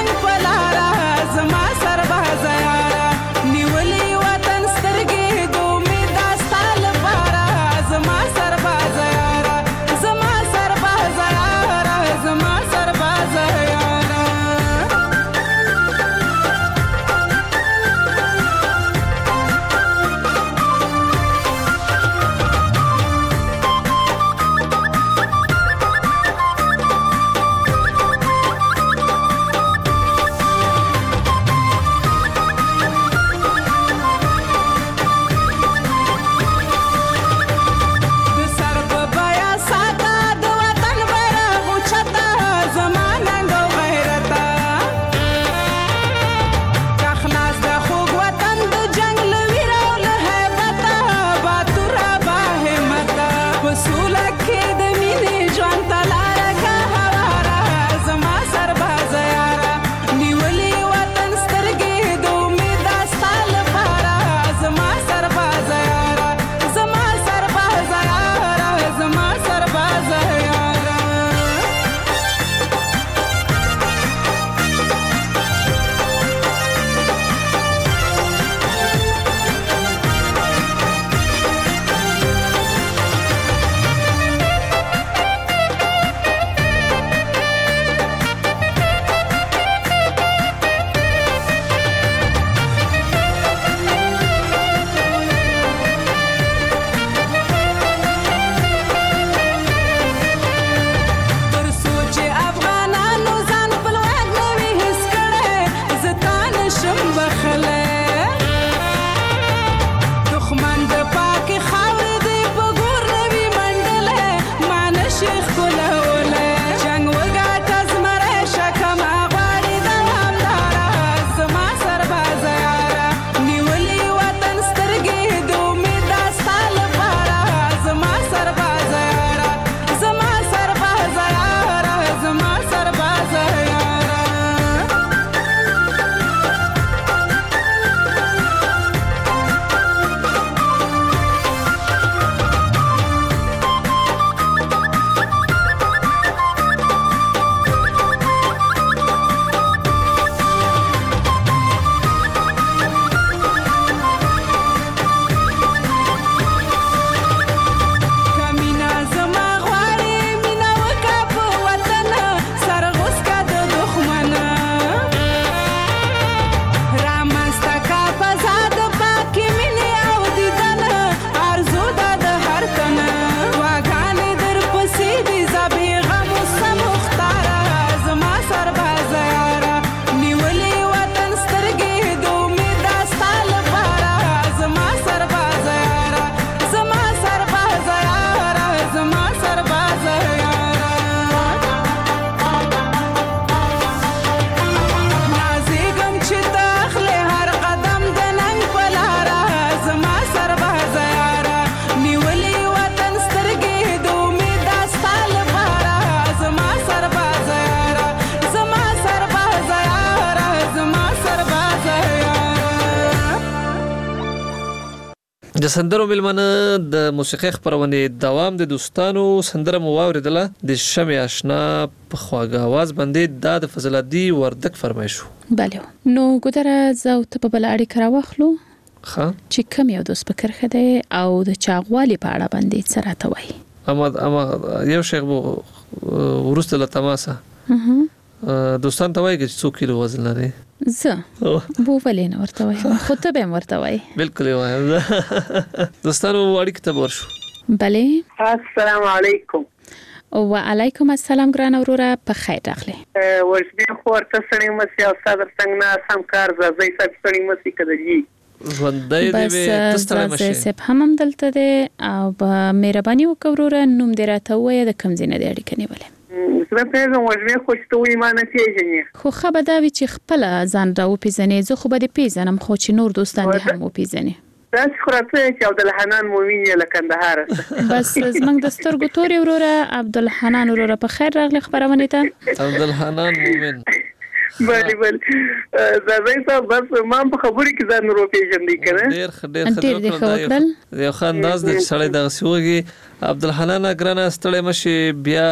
د سندرو ملمنه د موسیقي خبرونه دوام د دوستانو سندره مو واوریدله د شمع آشنا په خواږه आवाज باندې د فضل الدی وردک فرمایشو. بله نو ګدره زو ته په بل اړیکه راوخلو ها چې کوم یو دوست فکر خده او د چاغوالي په اړه باندې سره ته وای. اما اما یو شیخ ورسته له تماسه دوستان ته وایي چې څو کیلو وزن لري. زه بو ولې نه ورته وایم خو ته به ورته وای. بالکل وایم دوستانو اړیکه ته ورشو. بله السلام علیکم. وعلیکم السلام ګران اوروره په خیر راغلی. ورځې خور ته سړی مسی او صدر څنګه نه سم کار زای سات سړی مسی کړی. ژوندۍ دې تستړی مشه. بس سپ هم دلته ده او په مهرباني وکوروره نوم دې راته وای د کم زینه دې اړیکه نیولې. زه په دې وژمه خو چې وې ما نه پیژنې. خو خبر دا وی چې خپل ځان را و پیژنې زه خو به دې پیژنم خو چې نور دوستان دې هم و پیژنې. تاسو خو راته چې عبدالحنان مومن یې لکندهار. بس زمنګ د سترګو توري وروره عبدالحنان وروره په خیر راغلی خبرونه ته. عبدالحنان مومن بله بله زای صاحب بس ما په خبرې کې ځان نور پیژندې کنه. ډېر ډېر ډېر خبرې یو خان ناز د سړی د سیوږي عبدالحنان اگرانه ستړی مشي بیا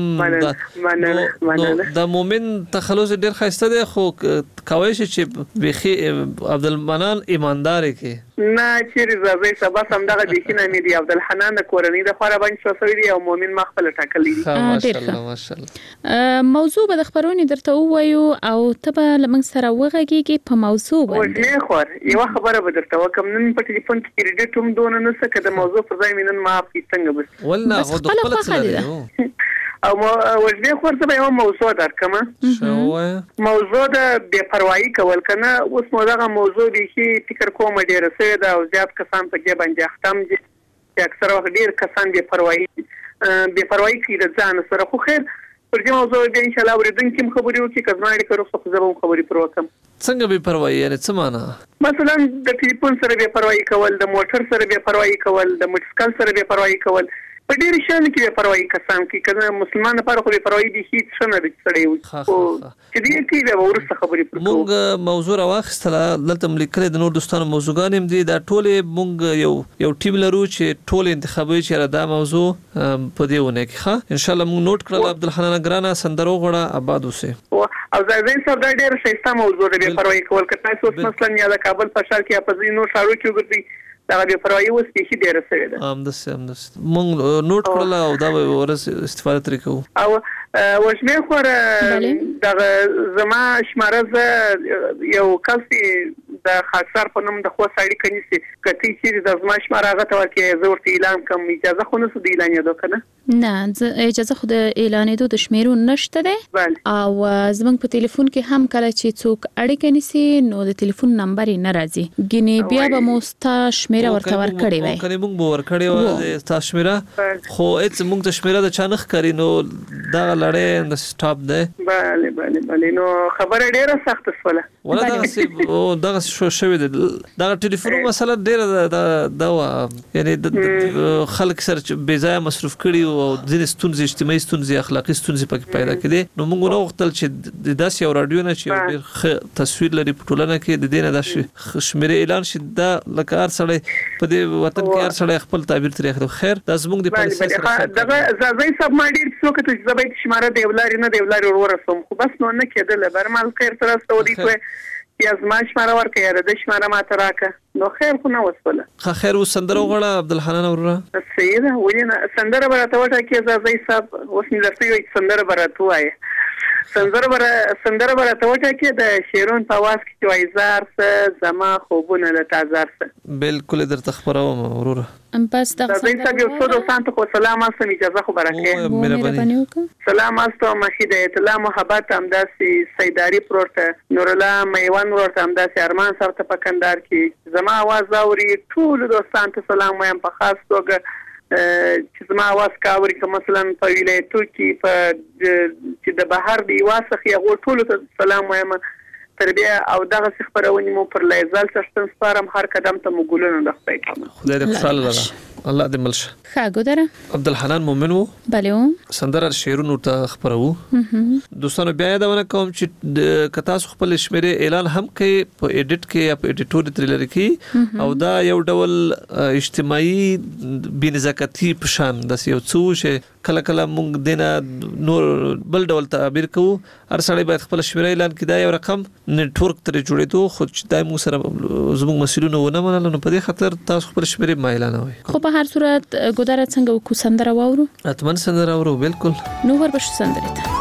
هم د مومن تخلص ډېر ښایسته دی خو کوي چې بيخي عبدالمنان ایماندار کې نه چیرې زای صاحب سم دغه بيخي نه دی عبدالحنان د کورنۍ د خورا باندې شوسوي دی او مومن مخبل ټاکلی دی. ماشاءالله ماشاءالله. موضوع به د خبرونې درته وایو او ته به لمن سره وغږیږي په موضوع باندې. وژنه خور یو خبره به درته وکم نن په ټلیفون کې کریډټ هم دونه نه څه کده موضوع پر ځای مینن ما په څنګه بس ولنا غو د خپل څه او وژنه خور ته یو موضوع درکمه. شو موضوع د بے پروايي کول کنه اوس مو دغه موضوع به چې فکر کوم ډیر سره دا او زیات کسان په کې باندې ختم دي چې اکثر وخت ډیر کسان بے پروايي بے پروايي کوي د ځان سره خو خیر پر دې موضوع به ان شاء الله ورېدونکو خبرې وکړي کزماړي کړو خو زه به خبرې پر وکم. څنګه بے پروايي یعنی څه معنا؟ مثلا د ټلیفون سره بے پروايي کول د موټر سره بے پروايي کول د موټرسایکل سره بے پروايي کول په ډېر شان کې بے پروايي کسان کې کنه مسلمان لپاره خو بے پروايي دي هیڅ څه نه دي سړی او چې دې کې به ورسره خبرې پر مونږ موضوع راوخستله دلته ملکل د نور دوستانو موضوعګان هم دي دا ټول مونږ یو یو ټیم لرو چې ټول انتخابي چې را دا موضوع په دې ونه کې ښه ان شاء الله مونږ نوٹ کړل عبدالحنان ګرانه سندرو غړه آباد اوسه او زاین صاحب دا ډېر ښایسته موضوع دی بے پروايي کول کته اوس مثلا یا د کابل په شهر کې په ځینو ښارونو کې وګورئ دا بے پروايي اوس کې ډېر سره ده. ام د سم د مونږ نوٹ کړل او دا ورس استفاده ترې کوو. او وژمه خور دا زما شماره یو کس د خاصار په نوم د خو سړی کني سي کتی چې د زما شماره هغه ته ورکې زه ورته اعلان کوم اجازه خو نه سو د اعلان یادو کنه نه اجازه خو د اعلانېدو د شمیرو نشته ده او زمونږ په ټلیفون کې هم کله چې څوک اړیکه نیسي نو د ټلیفون نمبر یې نه راځي ګینه بیا به مو ستا شمیره ورته ورکړې وای کني مونږ به ورکړې و د ستا شمیره خو اته مونږ ته شمیره د چانخ کاری نو دا لړې د سټاپ ده bale bale bale نو خبره ډیره سخت سواله ولا دا سی او دا شو شوی دا ټلیفون مسله ډیره دا دا یعنی خلک سره بے ځای مصرف کړي او ځینې ستونزې اجتماعي ستونزې اخلاقی ستونزې پکې پیدا کړي نو موږ نو وختل چې د داسې یو رادیو نه چې ډیر تصویر لري په ټولنه کې د دینه د شمیره اعلان شي دا لکار سره په دې وطن کې هر سره خپل تعبیر ترې اخلو خیر دا زموږ د پالیسي سره دا زای سب ما ډیر څوک ته زبې شماره دی ولاري نه دی ولاري ورسوم خو بس نو نه کېدل برمال خیر تر څو دی خو یا زما شماره ورکه یا د شماره ما تراکه نو خیر خو نه وسوله خا خیر وسندره غړه عبدالحنان وروره سیده ولینه سندره برته وټه کې زای سب اوس نه درته یو سندره برته وای سندره بر سندره برته وټه کې د شیرون په واس کې وای زار س زما خوبونه له تازار س بالکل درته خبروم وروره ام پس د زای سب یو څو دوستان ته سلام اسم اجازه خو برکه مهرباني سلام استو مخیده اطلاع محبت امداسي سیداری پروت نور الله میوان ورته امداسي ارمان سره په کندهار کې زما आवाज اوري ټول دوستان ته سلام وایم په خاص توګه چې زما आवाज کاوري که مثلا په ولایتو کې په چې د بهر دی واسخ یو ټول ته سلام وایم تربیه او دغه خبرونه مو پر لایزال څخه سپارم هر قدم ته مو ګلونه د خپل خدای دې خوشاله لره الله دې ملشه. ښه ګودره عبدالحنان مومن وو. بله وو. سندره شعرونو ته خپرو. دوستانو بیا یادونه کوم چې که تاسو خپل شمیرې اعلان هم کوي په ایډیټ کې یا په ایډیټور ترې لري کې او دا یو ډول اجتماعي بېنزاکتي په شان داسې یو څه چې کله کله موږ دینه نور بل ډول تعبیر کوو. هر سړی باید خپل شمیره اعلان کړي. دا یو رقم نیټورک ترې جوړېدو خو چې دا موږ سره زموږ مسؤلینو ونه منله نو په دې خاطر تاسو خپل شمیرې ما اعلانوئ. خو په هر صورت ګودره څنګه وکړو سندره واورو؟ حتما سندره واورو. بالکل. نو ورپسې سندرې ته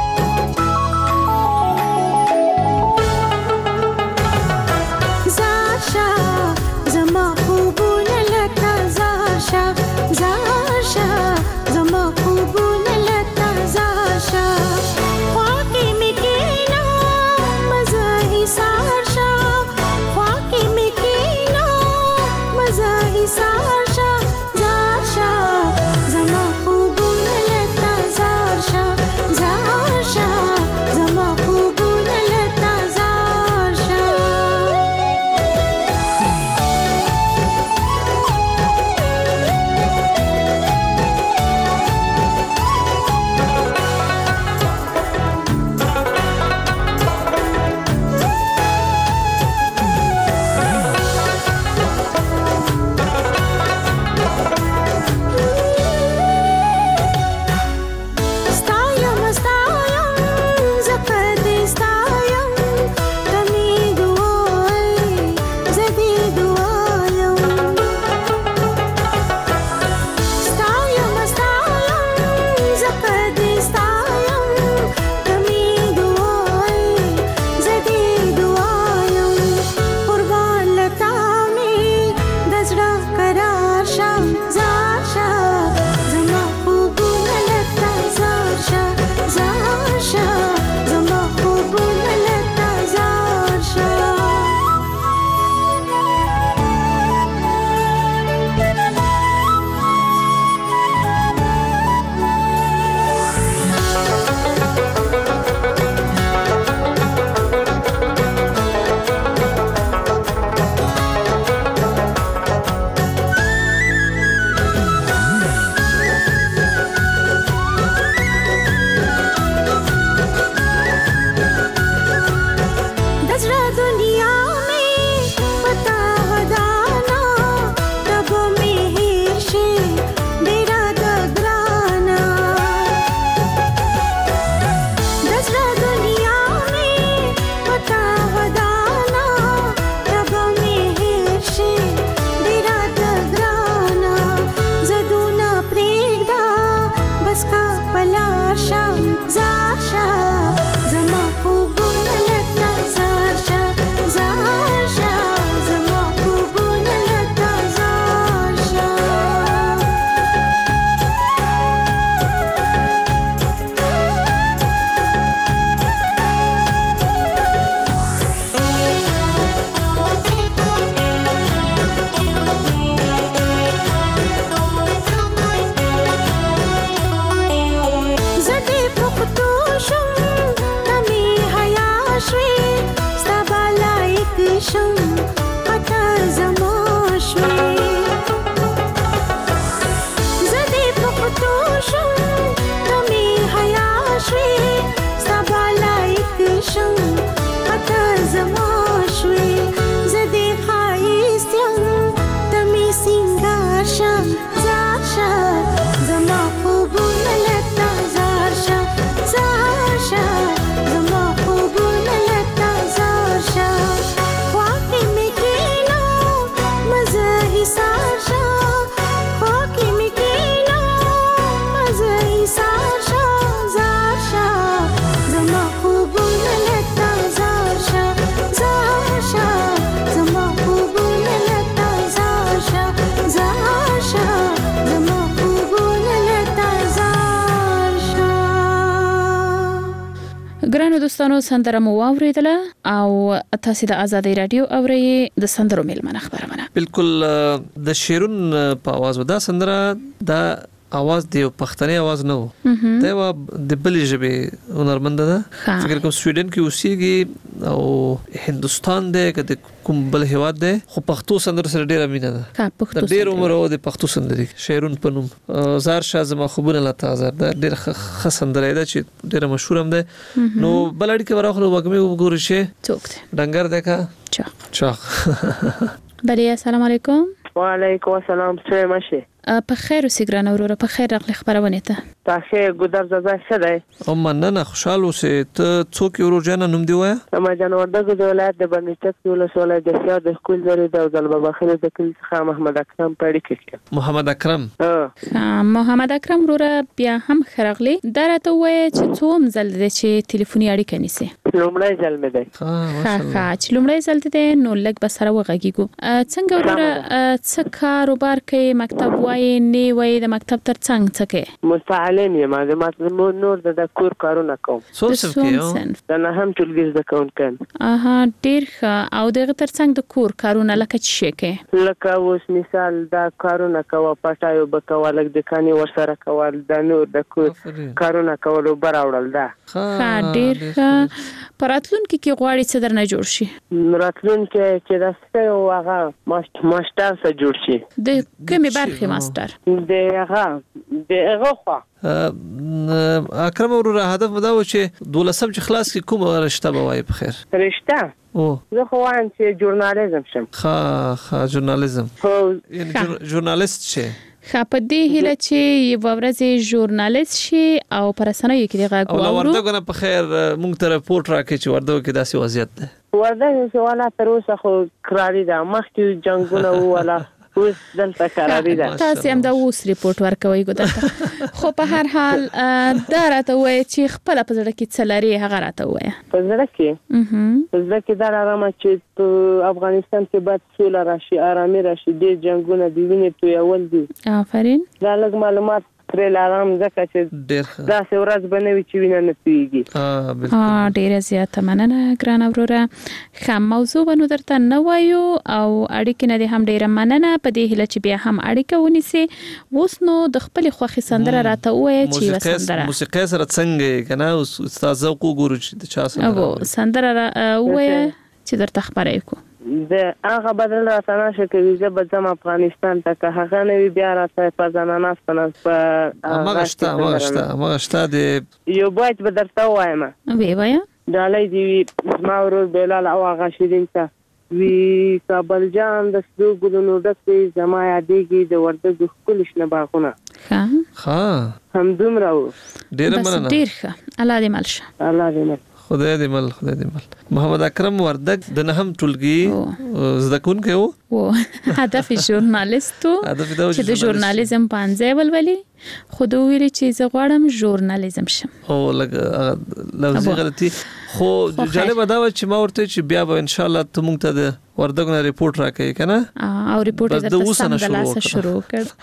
ګرانو دوستانو سندره مو واوریدله او تاسو د آزادۍ رادیو اورئ د سندرو میلمنه خبرونه. بالکل د شیرون په आवाज ودا سندره دا आवाज دی پښتني आवाज نه و دا و د بلې ژبې هنرمند ده فکر کوم سویډن کې اوسېږي او هندستان دی کده کوم بل هواد دی خو پښتو سندر سره ډېر مینه ده د ډېر عمر او د پښتو سندري شعرون پنوم زار شاه زما خوبونه لته زار ده ډېر ښه سندره ده چې ډېر مشهور هم ده نو بلړ کې ورغلو وګمې وګورئ شي څوک ډنګر ده کا چاق چاق بله السلام علیکم وعلیکم السلام څه مشه په خیر اوسې ګرانه وروره په خیر راغلی خبرونه ته تاسو ګودر زړه څه دی او مننه خوشاله اوسې ته څوک ورو جان نوم دی وای ما جنور دغه د ولایت د بنیټک ولسوالۍ د سیاد د سکول لري د ځلبه بخیر د کلی څخه محمد اکرم پړی کې محمد اکرم ها محمد اکرم وروره بیا هم خرغلی درته وای چې څوم زل د چې ټلیفوني اړیکه نیسي لومړی ځل مې دی ها ها چې لومړی ځل دی نو لګ بسره وغږیږو څنګه وروره څه کاروبار کوي مکتب وای نه وای د مکتب تر څنګ څه کوي مستعلم یم ما د نور د کور کارونه کوم څو څه کوي دا نه هم ټولګیز د کون کن اها ډیر ښه او دغه تر څنګ د کور کارونه لکه څه شي کوي لکه اوس مثال دا کارونه کوه پټایو بکوا لګ د کانی ورسره کول د نور د کور کارونه کول براوړل دا ښه ډیر ښه پراتلون کې کې غواړي څه درنه جوړ شي راتلون کې چې دا څه او هغه ماستر سره جوړ شي د کومې برخې ماستر د هغه د هغه خو اکرم وروره هدف مدا و چې دولسم چې خلاص کی کوم رشته بوای په خیر رشته او زه خو وایم چې ژورنالیزم شم ښه ښه ژورنالیزم یعنی ژورنالیست شي خاپه دې هله چې یو ورځ ژورنالیست شي او پرسنوي کې دغه غواړو او ورته غو په خیر مونږ ته رپورت راکړي چې ورته کې داسې وضعیت ده ورته چې والا تر اوسه خو کراري ده مخکې جنگونه والا اوس دلته کراري ده تاسو هم دا اوس ریپورت ورکوي ګوته خو په هر حال دا راته وای چې خپل په ځړه کې څلري هغه راته وای په ځړه کې په ځړه کې دا راځم چې په افغانستان کې بعد سوله راشي آرامي راشي د جنگونه دی ویني تو یول دي آفرین دا لږ معلومات ترې لارم ځکه چې ډېر دا څورز بنوي چې وینه نه پیږي ها بالکل ډېر زیاته مننه ګران وروره خام موضوع ونو درته نه وایو او اړیکې نه دي هم ډېر مننه په دې هله چې بیا هم اړیکه ونیسي اوس نو د خپل خوخي سندره راته وایي چې وسندره موسیقي سره څنګه کنه استاد زوق وګورو چې د چا سندره او سندره وایي چې درته خبرې کو د هغه بدل راتنه شي کوي چې بځم افغانستان ته که هغه نوی بیا راته په ځاناناس په په مغشتا مغشتا مغشتا د یو بایت به درته وایم وی وایا دالای دی ما ورور بلال او هغه شیرین ته وی کابل جان د سدو ګلونو دکې زما یادېږي د ورده خپل شنه باغونه ها ها هم دومره ډیر مننه ډیر ښه الله دې ملشه الله دې مل خدای دې مل خدای دې مل محمد اکرم وردک د نهم ټولګي زده کونکي وو او هدف ژورنالیستو چې د ژورنالیزم پانځه ولولي خو دوی ویلي چې زه غواړم ژورنالیزم شم او لګ لفظي غلطي خو جالب دا و چې ما ورته چې بیا به ان شاء الله ته مونږ ته د وردګ نه ریپورت راکې کنه او ریپورت درته سم د لاسه شروع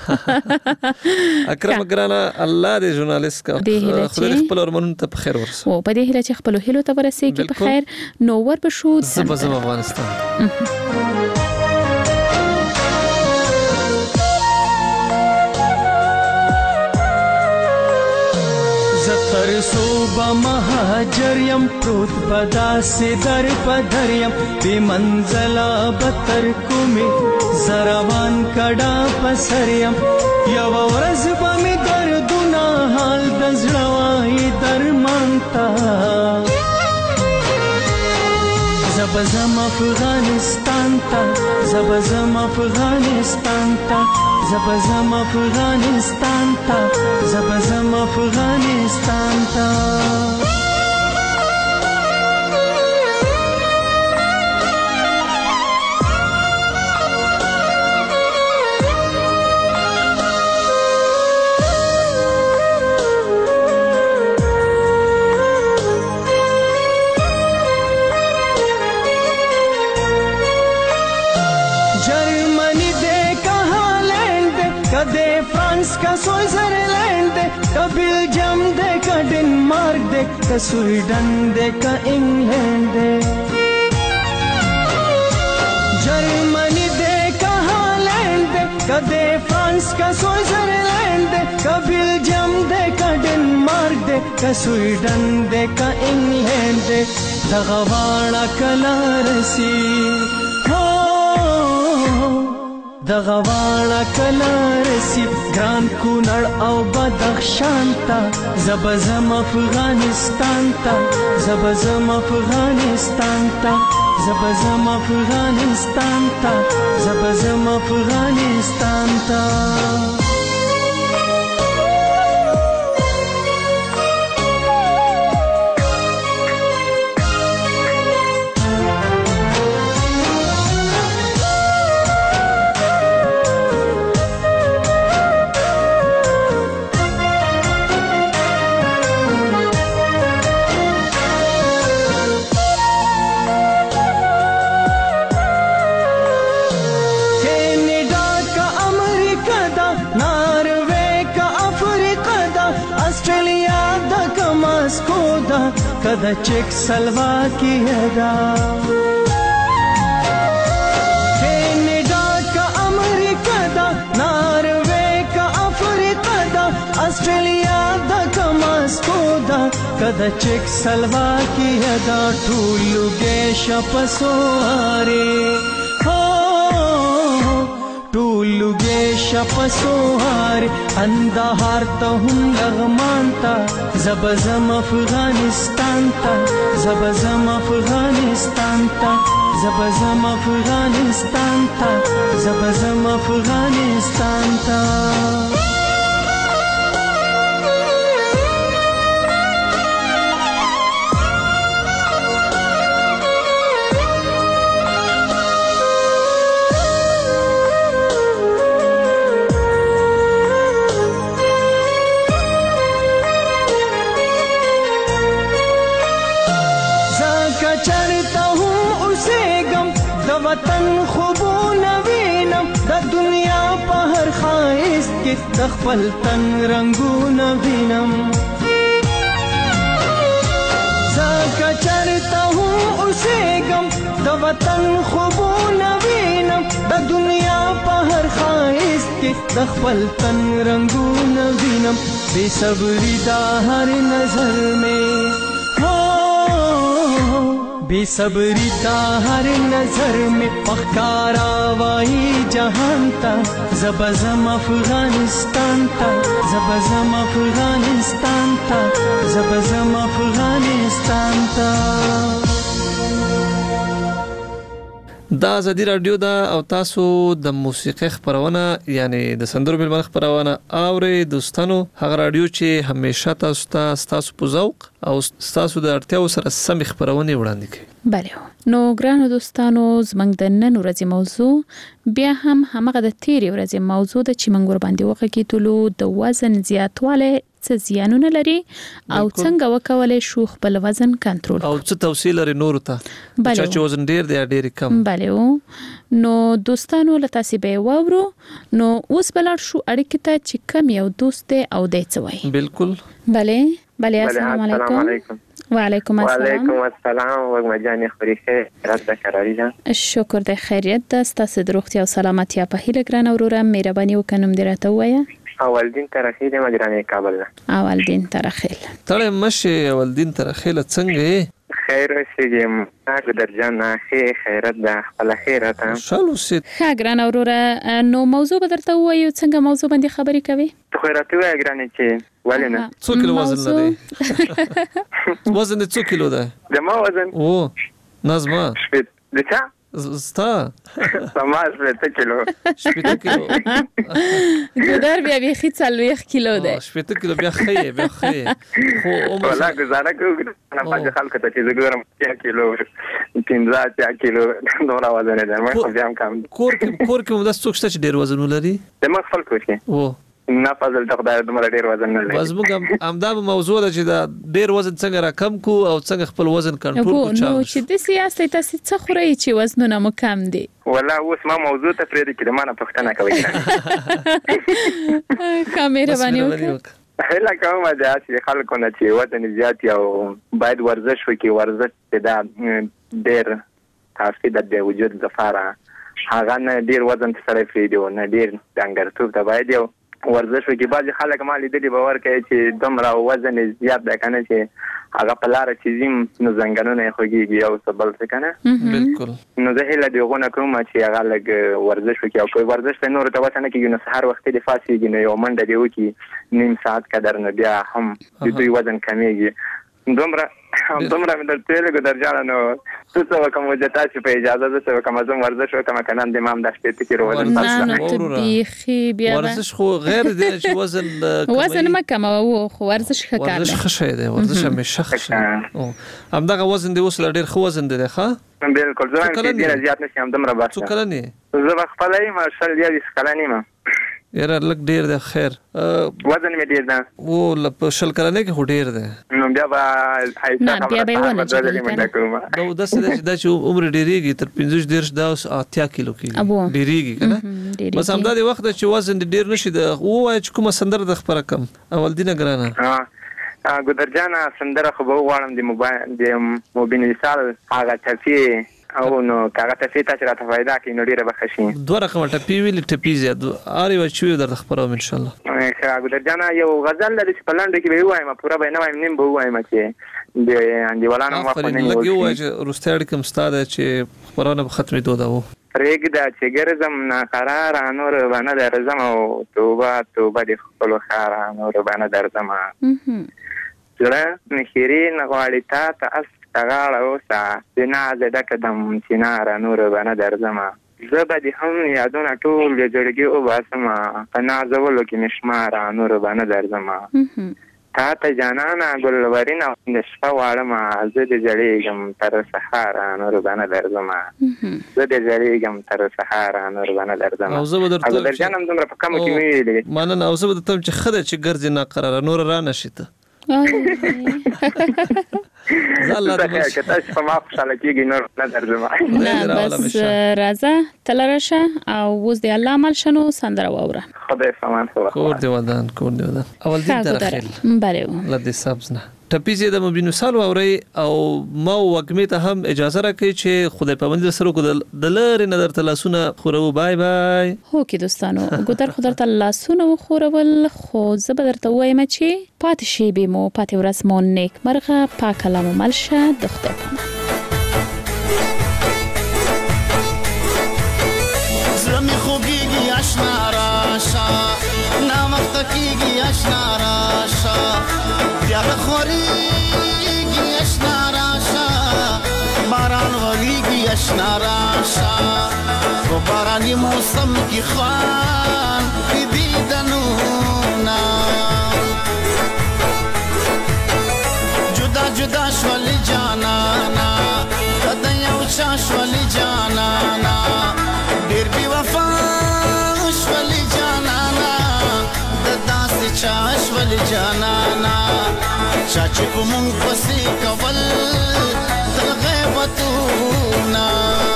کړ اکرم ګرانا الله دې ژورنالیست کا خپل خپل ورمنون ته په خیر ورسو او په دې هله چې خپل هلو ته ورسېږي په خیر نو ور بشو زبزم افغانستان زتر صوبه مهاجر یم پروت پدا سے در پدر یم بی منزلا بتر کومی زروان کډا پسر یم یو ورځ بمی دردونه حال دزړوای درمان تا زبزم افغانستان تا زبزم افغانستان تا زبزم افغانستان تا زبزم افغانستان تا का स्विट्जरलैंड का बेल्जियम दे का डेनमार्क दे का स्वीडन दे का इंग्लैंड दे जर्मनी दे का हॉलैंड दे का दे फ्रांस का स्विट्जरलैंड दे का बेल्जियम दे का डेनमार्क दे का स्वीडन दे का इंग्लैंड दे दगवाड़ा कलारसी हो दगवाड़ा कलारसी ग्रान कुनड़ او بدخشان تا زبزم افغانستان تا زبزم افغانستان تا زبزم افغانستان تا زبزم افغانستان تا कदा चेक स्लोवाकिया दा कनाडा का अमेरिका दा नॉर्वे का अफ्रीका दा ऑस्ट्रेलिया दा का मास्को दा कदा चेक स्लोवाकिया दा ठूलू गेश पसोआरे हो टूलू गेश पसोआरे अंधार तो हम लगमानता زبزم افغانستان تا زبزم افغانستان تا زبزم افغانستان تا زبزم افغانستان تا वतन खूबों नवीनम द दुनिया पहर खाइस के द खपल तन रंगों नवीनम ज़ाका चरता हूँ उसे गम द वतन खूबों नवीनम द दुनिया पहर खाइस के द खपल तन रंगों नवीनम बेसब्री दा हर नजर में बेसब्री ता हर नजर में पखारा वाही जहान ता ज़बज़म अफगानिस्तान ता ज़बज़म अफगानिस्तान ता ज़बज़म अफगानिस्तान ता دا ازادي رادیو دا او تاسو د موسیقي خبرونه یعنی د سندرو بل خبرونه اوري دوستانو هغه رادیو چې همیشه تاسو ته تاسو په ذوق او تاسو د اړتیاو سره سم خبرونه وړاندې کوي بله نو ګرانو دوستانو زمنګ د نن ورځې موضوع بیا هم همغه د تیری ورځې موضوع د چې منګور باندې وخت کې تلو د وزن زیاتواله څه زیانونه لري او څنګه وکولای شو خپل وزن کنټرول او څه توصیه لري نور ته چې وزن ډیر دی ډیر کم بله نو دوستانو لته سی به وورو نو اوس بلار شو اړیکه ته چې کم یو دوست دی او دی څوي بالکل بله بله السلام علیکم وعلیکم السلام وعلیکم السلام وګمجانې خوريخه رات قراری ده شکر د خیریت د ستاسو د روغتیا او سلامتیا په هیله ګران اورورا مهرباني وکړم درته وایا اولدین ترخیل مجرانه کابل نه اولدین ترخیل تړه مشه اولدین ترخیل څنګه خیر اوسې ما درجان نه خیرت ده خپل خیرت شالو سي ښه ګران اورورا نو موضوع بدرته وایو څنګه موضوع باندې خبرې کوي ته خیرت وای ګرانه چې ولې نه څو کیلو وزن لري وزن څو کیلو ده زما وزن او نظمه دچا ستا سماج ته کیلو شپږ کیلو ګدار بیا به خې څلوېښت کیلو ده شپږ کیلو بیا خې بیا خې خو عمر ولا گزاره کوي انا پاجه خلک ته چې زګورم څو کیلو پنځه کیلو نور وزن ده مې خو ځم کم کور کې کور کې د څوک چې ډیر وزن لري د ما خپل کوشش او نه فضل تقدار د مر ډیر وزن نه لري بس موږ امدا موضوع ده چې دا ډیر وزن څنګه راکم کو او څنګه خپل وزن کنټرول کو نو چې د سیاست تاسو څه خوري چې وزنونه مو کم دي ولا اوس ما موضوع ته پرې کې د مانه پښتنه کوي کیمرا باندې وکړه هله کوم دا چې خلکو نه چې وزن زیات یو باید ورزش وکړي ورزش دا ډیر تاثیر د وجود لپاره هغه نه ډیر وزن سره فریدو نه ډیر دنګرتوب ته باید یو ورزش وکړي. بعضې خلک ما لیدلي باور کوي چې دومره وزن یې زیات دی که نه چې هغه په لاره چې ځیم نو زنګنونه یې خوږېږي او څه بل څه که نه. بالکل. نو زه هیله د هغو نه کوم چې هغه لږ ورزش وکړي او که ورزش ته نورو ته وسه نه کېږي نو سهار وختي دې پاڅېږي نو یو منډه دې وکړي نیم ساعت قدر نو بیا هم د دوی وزن کمیږي. دومره دومره مې درته ویلې ګودرجانه نو څه څه وکړم چې تاسې په اجازه زه څه وکړم زه ورزش وکړم که نن دې ما هم دا شپېته کیلو وزن نه نو ته بیخي بیا ورزش خو غیر دی چې وزن وزن مه کموه خو ورزش ښه کار دی. ورزش ښه شی دی، ورزش همیشه ښه شی. همدغه وزن دی اوس لا ډېر ښه وزن دی ښه؟ بالکل. زه وایم چې ډېره زیات نه شي همدومره بس. څو کلن یې؟ زه به خپله یم شل یا بیست کلن یم. یاره لږ ډېر دی خیر. وزن مې ډېر ده. او په شل کلنۍ کې خو ډېر دی. نو بیا به ښایسته خبره نو داسې ده چې دا چې عمر ډېرېږي تر پنځوس دېرش دا اوس اتیا کیلو کېږي ډېرېږي که نه. بس همدا د وخت ده چې وزن دې ډېر نه شي. ووایه چې کومه سندره ده خپره کړم اول دینه ګرانه. ګودرجانه سندره خو به وغواړم د موبایل د مبین وصال هغه ټپي او نو هغه ټپي تاسې راته پیدا کړي نو ډېره به ښه شي. دوه رقمه ټپي ویلې ټپي زیات هر یوه چې وي درته خپروم انشاءالله. ګودرجانه یو غزل لري چې په لنډو کې به یې ووایم پوره به یې نه وایم نیم به ووایم چې د انډیوالانو وخت نه نیول شي. لږ یې ووایه چې وروستی اړیکه هم ستا ده چې خپرونه به ختمېدو ده. و پرېږده چې ګرځم ناقراره نور به نه درځم او توبه توبه د خپلو ښاره نور به نه درځمه. زړه مې خیرې نه غواړي تا ته اس ته غاړه اوسه د نازه ډکه دم چناره نور به نه درځمه. زه به دې هم یادونه ټول د زړګي وباسمه په نازولو کې مې شماره نور به نه درځمه. تا ته جانانه ګلورینه د شپه واړمه زه دې زړېږم تر سهاره نور به نه درځمه. زه دې زړېږم تر سهاره نور به نه درځمه. او زه به درته ګودرجان هم دومره په کمو کې مې ویلې. مننه. او زه به درته وایم چې ښه ده چې ګرځې ناقراره نور را نه شي ته. که تاسو په ما خوشحاله کېږي نور نه درځم. نه بس راځه تله راشه او اوس د الله عمل شنو سندره واوره. خدای فامان خو کور دی ودان کور دی ودان. اول دې درخیل بله لدې سبز نه ټپي زیاده مبین وصال واوري او ما وګمې ته هم اجازه راکړي چې خدای پابندي سره کو د لارې نظر ته لاسونه خورو. بای بای. هو کې دوستانو ګودر خو درته لاسونه وخورول خو زه به درته وایم چې پاتې شیبې مو پاتې ورځ مو نیک مرغه پاک کلام عمل شه د خدای په امان. زړه مې خوږېږي اشنا راشه نامخته کېږي اشنا راشه بیا د خورېږي اشنا راشه باران وریږي اشنا راشه په باراني موسم کې خوان د دیدنونه جدا جدا شولې جانانا کده یو چا شولې جانانا ډېر بې وفا شولې جانانا د داسې چا شولې جانانا چا چې په مونږ پسې کول تل غیبتونه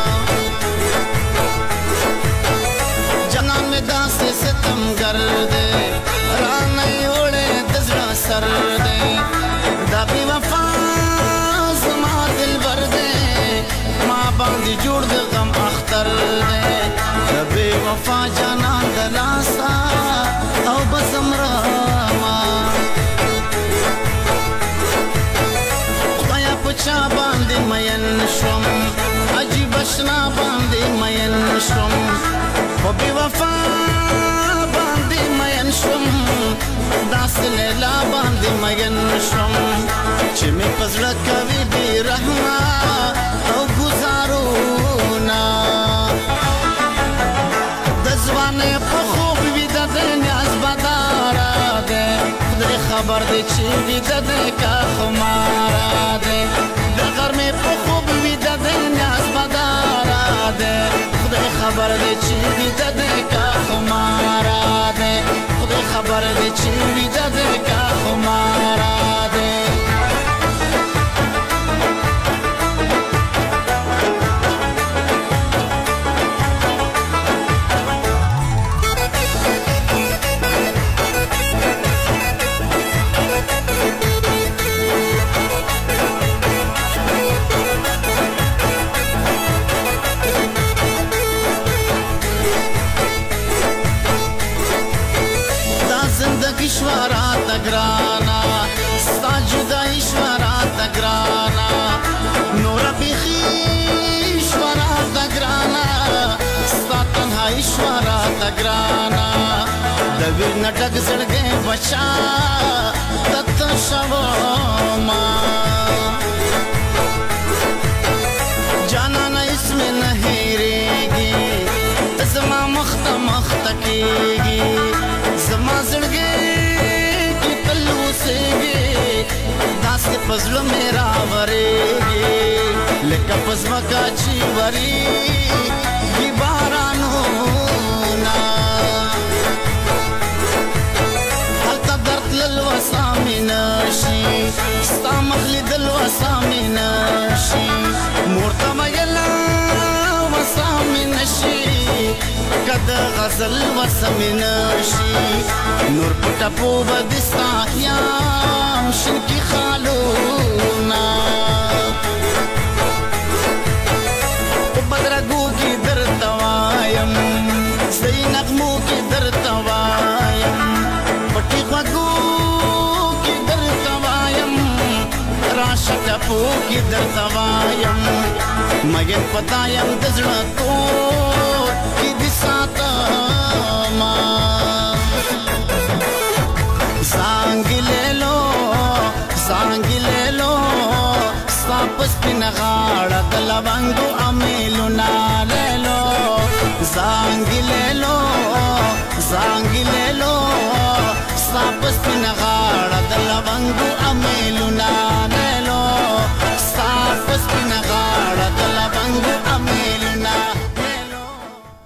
جانان مې داسې ستمګر دی رانه یې وړی د زړه سر دی دا بی وفا زما دلبر دی ما باندې جوړ د غم اختر دی دا بی وفا جانان د لاسا او بسم راما خدایا پچا باندې مین شوم عجیب اشنا باندې مین شوم خو بی وفا باندې مین شوم داسې لیلا باندې مین شوم چې مې په زړه کوي بې رحمه او ګزارونه د ځوانۍ په خوب ویده دی نیاز بداره دی خدای خبر دی چې ویده دی که خماره دی د غرمې په خوب ویده دی نیاز بداره دی خدای خبر دی چې ویده دی که خماره دی خدای خبر دی چې ویده دی که خماره دی ګرانا ستا جدای شورا د ګرانا نور بخي شورا د ګرانا ستا تنهایی شورا د ګرانا د ویر نټک زړګې بچا تت شو ما जाना न इसमें नहीं रहेगी ज़मा मख्त मख्त कीगी ज़मा ज़ड़गे की तल्लू सेगी दास के पज़लो मेरा वरेगी लेका पज़मा का चीवरी की बारानो ना हल्का दर्द ललवा सामिनाशी स्ता मखली दलवा सामिनाशी مورتا مگلا وسامی نشی کد غزل وسامی نشی نور پتا پو بدستا یام شنکی خالونا بدرگو کی در توایم سی نغمو کی در توایم پٹی خواگو کی در توایم راشا ٹپو کی در توایم مگر پتایم دزړه کو کی د ساته ما زنګ لهلو زنګ لهلو ساپس پن غاړه د لونګو امیلو نا لهلو زنګ لهلو زنګ لهلو ساپس پن غاړه د لونګو امیلو نا لهلو ساپس پن غاړه د لونګو